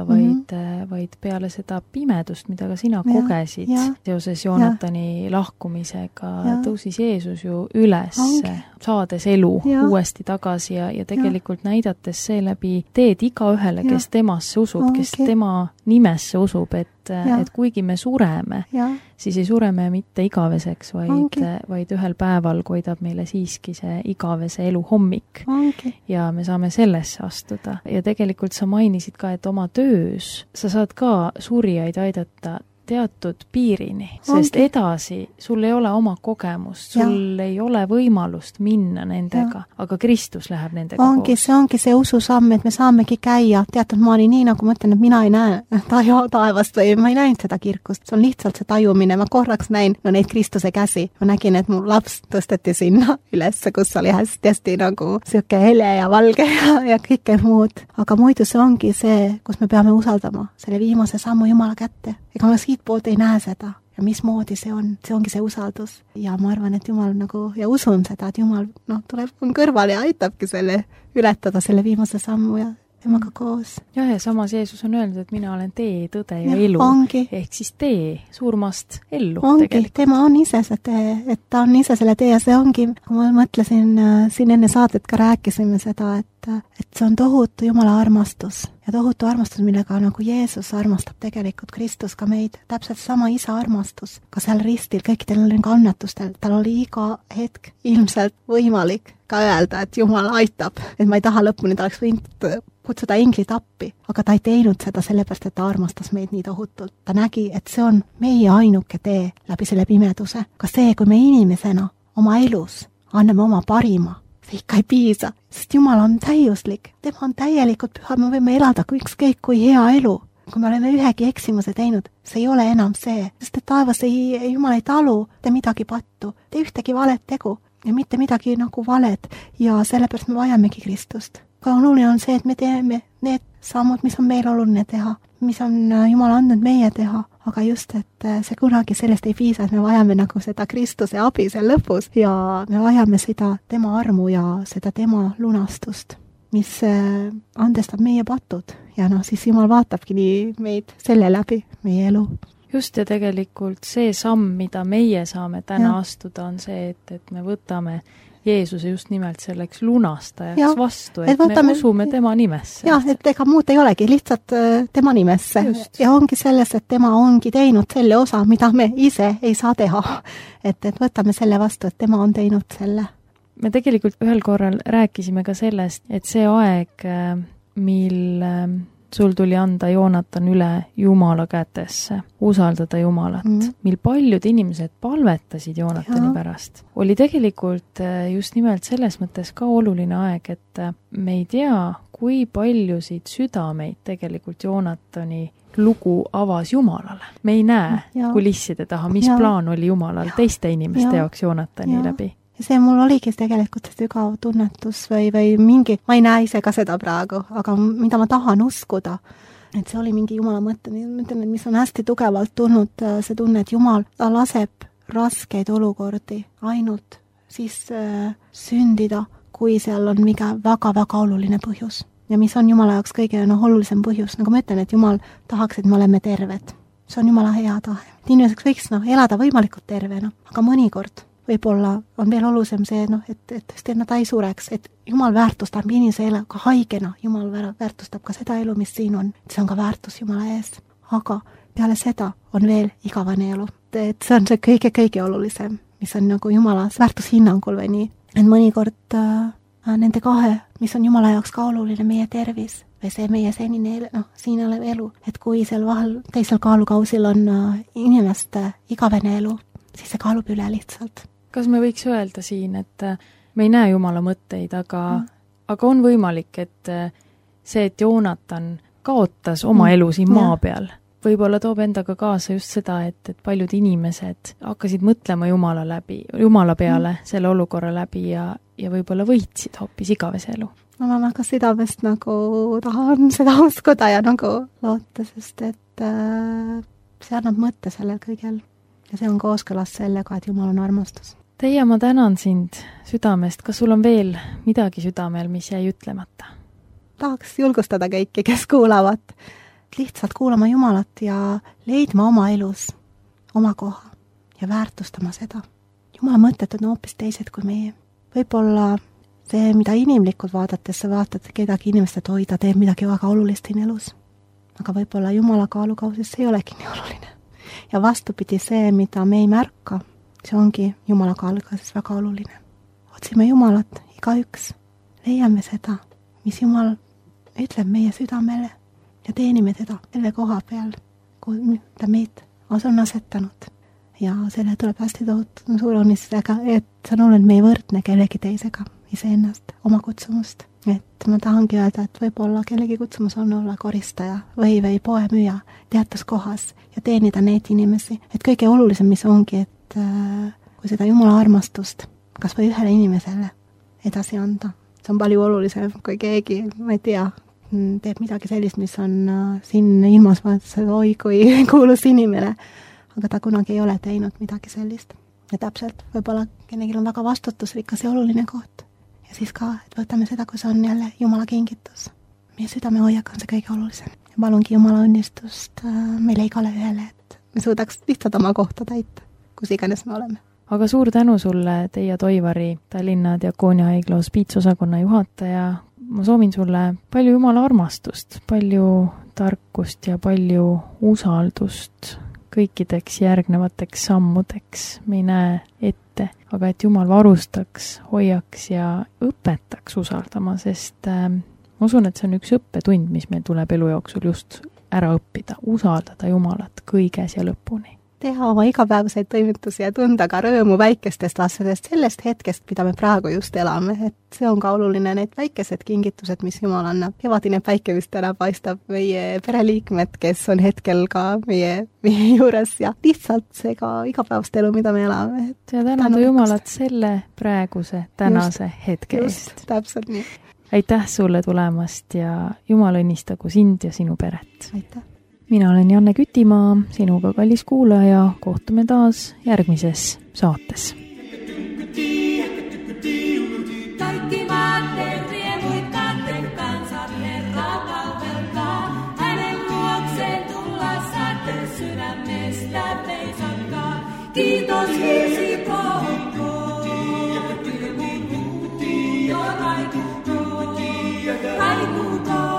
vaid peale seda pimedust, mida ka sina kogesid seoses Joonatani lahkumisega, tõusis Jeesus ju üles, saades elu uuesti tagasi ja tegelikult näidates seeläbi teed igaühele, kes temasse usub, kes tema nimesse usub, et kuigi me sureme, siis ei sureme mitte igaveseks, vaid ühel päeval koidab meile siiski see igavese elu hommik. Ja me saame sellesse astuda. Ja tegelikult sa mainisid ka, et oma töös sa saad ka surijaid aidata teatud piirini, sest edasi sul ei ole oma kogemust, sul ei ole võimalust minna nendega, aga Kristus läheb nendega koos. See ongi see ususamm, et me saamegi käia teatud maani nii, nagu ma ütlen, et mina ei näe taevast või ma ei näinud seda kirkust, see on lihtsalt see tajumine, ma korraks näin neid Kristuse käsi, ma nägin, et mu laps tõsteti sinna ülesse, kus oli hästi nagu siuke hele ja valge ja kõike muud, aga muidu see ongi see, kus me peame usaldama selle viimase sammu Jumala kätte. Ega ma siitpoolt ei näe seda ja mismoodi see ongi see usaldus. Ja ma arvan, et Jumal ja usun seda, et Jumal tuleb kõrval ja aitabki selle ületada selle viimase sammu ja temaga koos. Ja samas Jeesus on öelnud, et mina olen tee, tõde ja elu. Ehk siis tee surmast ellu tegelikult. Tema on ise see tee, et ta on ise selle tee ja see ongi, kui ma mõtlesin siin enne saadet ka rääkisime seda, et see on tohutu Jumala armastus ja tohutu armastus, millega nagu Jeesus armastab tegelikult Kristus ka meid. Täpselt sama isa armastus, ka seal ristil kõikidel annetustel, tal oli iga hetk ilmselt võimalik ka öelda, et Jumal aitab, et ma ei taha lõpuni, ta oleks võinud kutsuda englid appi, aga ta ei teinud seda sellepärast, et ta armastas meid nii tohutult. Ta nägi, et see on meie ainuke tee läbi selle pimeduse. Ka see, kui me inimesena oma elus anname oma parima, see ikka ei piisa, sest Jumal on täiuslik, tema on täielikult püha, me võime elada ükskõik kui hea elu. Kui me oleme ühegi eksimuse teinud, see ei ole enam see, sest et taevas Jumal ei talu te midagi pattu, te ühtegi valet tegu ja mitte midagi nagu valet ja sellepärast me vajamegi Kristust. Ka oluline on see, et me teeme need sammud, mis on meil oluline teha, mis on Jumal andnud meie teha, aga just, et see kunagi sellest ei piisa, et me vajame nagu seda Kristuse abi seal lõpus ja me vajame seda tema armu ja seda tema lunastust, mis andestab meie patud ja siis Jumal vaatabki nii meid selle läbi, meie elu. Just ja tegelikult see samm, mida meie saame täna astuda, on see, et me võtame Jeesuse just nimelt selleks lunastajaks vastu, et me usume tema nimesse. Jah, et ega muud ei olegi, lihtsalt tema nimesse. Just. Ja ongi selles, et tema ongi teinud selle osa, mida me ise ei saa teha. Et võtame selle vastu, et tema on teinud selle. Me tegelikult ühel korral rääkisime ka sellest, et see aeg, mil sul tuli anda Joonatan üle Jumala kätesse, usaldada Jumalat, mil paljud inimesed palvetasid Joonatani pärast, oli tegelikult just nimelt selles mõttes ka oluline aeg, et me ei tea, kui paljusid südameid tegelikult Joonatani lugu avas Jumalale. Me ei näe kulisside taha, mis plaan oli Jumalal teiste inimeste jaoks Joonatani läbi. Ja see mul oligi tegelikult see sügav tunnetus või mingi, ma ei näe ise ka seda praegu, aga mida ma tahan uskuda, et see oli mingi Jumala mõte, mõtlen, et mis on hästi tugevalt tulnud see tunne, et Jumal, ta laseb raskeid olukordi ainult siis sündida, kui seal on mingi väga-väga oluline põhjus. Ja mis on Jumala jaoks kõige olulisem põhjus, nagu ma ütlen, et Jumal tahaks, et me oleme terved. See on Jumala hea tahe. Inimeseks võiks elada võimalikult tervena, aga mõnikord võib-olla on veel olulisem see, et ta ei sureks, et Jumal väärtustab inimese elu ka haigena, Jumal väärtustab ka seda elu, mis siin on, see on ka väärtus Jumala ees, aga peale seda on veel igavane elu, et see on see kõige olulisem, mis on nagu Jumala väärtushinnangul või nii, et mõnikord nende kahe, mis on Jumala jaoks ka oluline, meie tervis või see meie senine siin olev elu, et kui seal vahel teisel kaalukausil on inimeste igavene elu, siis see kaalub üle lihtsalt. Kas me võiks öelda siin, et me ei näe Jumala mõtteid, aga on võimalik, et see, et Joonatan kaotas oma elu siin maa peal, võib-olla toob endaga kaasa just seda, et paljud inimesed hakkasid mõtlema Jumala peale selle olukorra läbi ja võib-olla võitsid hoopis igavese elu. no ma väga südamest nagu tahan seda uskuda ja nagu loota, sest et see annab mõtte sellel kõigel ja see on kooskõlas sellega, et Jumal on armastus. Teie, ma tänan sind südamest. Kas sul on veel midagi südamel, mis jäi ütlemata? Tahaks julgustada kõiki, kes kuulavad, lihtsalt kuulama Jumalat ja leidma oma elus oma koha ja väärtustama seda. Jumala mõtted on hoopis teised kui meie. Võib-olla see, mida inimlikult vaadates sa vaatad kedagi inimest, et hoida, teeb midagi väga olulist siin elus. Aga võib-olla Jumala kaalukausis see ei olegi nii oluline. Ja vastupidi see, mida me ei märka, see ongi Jumala kaalukausis väga oluline. Otsime Jumalat, igaüks. Leiame seda, mis Jumal ütleb meie südamele ja teenime teda selle koha peal, kui ta meid on asetanud. Ja selle tuleb hästi tohutu suur unistusega, et see on olnud meie võrdne kellegi teisega, iseennast, oma kutsumust. Et ma tahangi öelda, et võib-olla kellegi kutsumus on olla koristaja või poemüüja teatud kohas ja teenida neid inimesi. Et kõige olulisem, mis ongi, et kui seda Jumala armastust kas või ühele inimesele edasi anda. See on palju olulisem, kui keegi, ma ei tea, teeb midagi sellist, mis on siin ilmas vaadates, oi kui kuulus inimene, aga ta kunagi ei ole teinud midagi sellist. Ja täpselt, võib-olla kellelgi on väga vastutusrikas ja oluline koht. Ja siis ka, et võtame seda, kui see on jälle Jumala kingitus. Meie südame hoiak on see kõige olulisem. Ja palungi Jumala õnnistust meile igale ühele, et me suudaks lihtsalt oma kohta täita, kus iganes me oleme. Aga suur tänu sulle, Teia Toivari, Tallinna Diakooniahaigla hospiitsosakonna juhataja. Ma soovin sulle palju Jumala armastust, palju tarkust ja palju usaldust kõikideks järgnevateks sammudeks. Me ei näe ette, aga et Jumal varustaks, hoiaks ja õpetaks usaldama, sest ma usun, et see on üks õppetund, mis meil tuleb elu jooksul just ära õppida, usaldada Jumalat kõiges ja lõpuni. Teha oma igapäevaseid toimetusi ja tunda ka rõõmu väikestest asjadest, sellest hetkest, mida me praegu just elame. Et see on ka oluline, need väikesed kingitused, mis Jumal annab. Kevadine päike vist täna paistab meie pereliikmed, kes on hetkel ka meie juures ja lihtsalt see ka igapäevast elu, mida me elame. Ja tänada Jumalat selle praeguse, tänase hetke eest. Just, täpselt nii. Aitäh sulle tulemast ja Jumal õnnistagu sind ja sinu peret. Aitäh. Mina olen Janne Kütimaa, sinuga kallis kuulaja, kohtume taas järgmises saates. Kaikki maatteen riemuikkaatten kansat Herra palvelkaa. Hänen luokseen tulla saatte sydämestä veisakkaa. Kiitos hirsi kohkoon, jo raikukoon, raikukoon.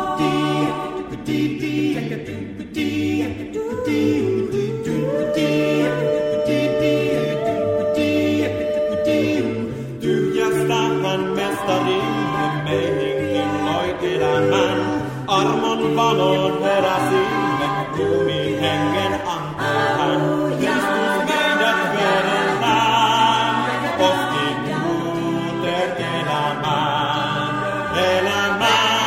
Tyhjästähän mestarimme meihinkin loit elämän. Armon valoon heräsimme, kuumin hengen antoi hän. Kristus meidät verellään, osti uuteen elämään. Elämään.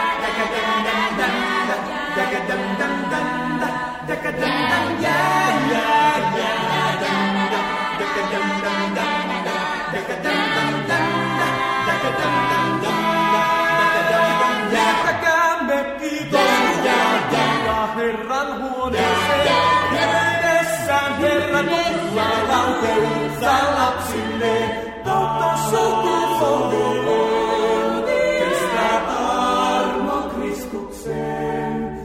Jättäkäämme kiitosta Herran huoneeseen. Edessään Herran tulla laupeutta lapsille. Totta sukupolveen kestää armo Kristukseen.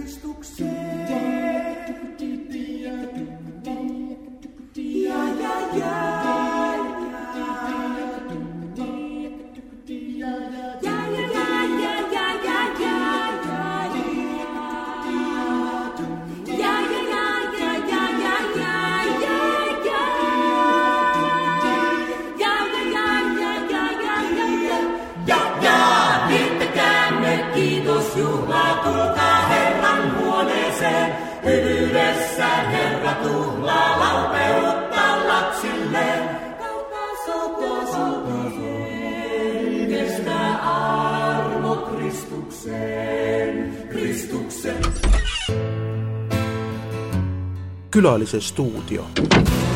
Hyvyydessä Herra tuhlaa laupeutta lapsilleen. Kautta sukupolveen kestää armo Kristukseen. Külalise stuudio.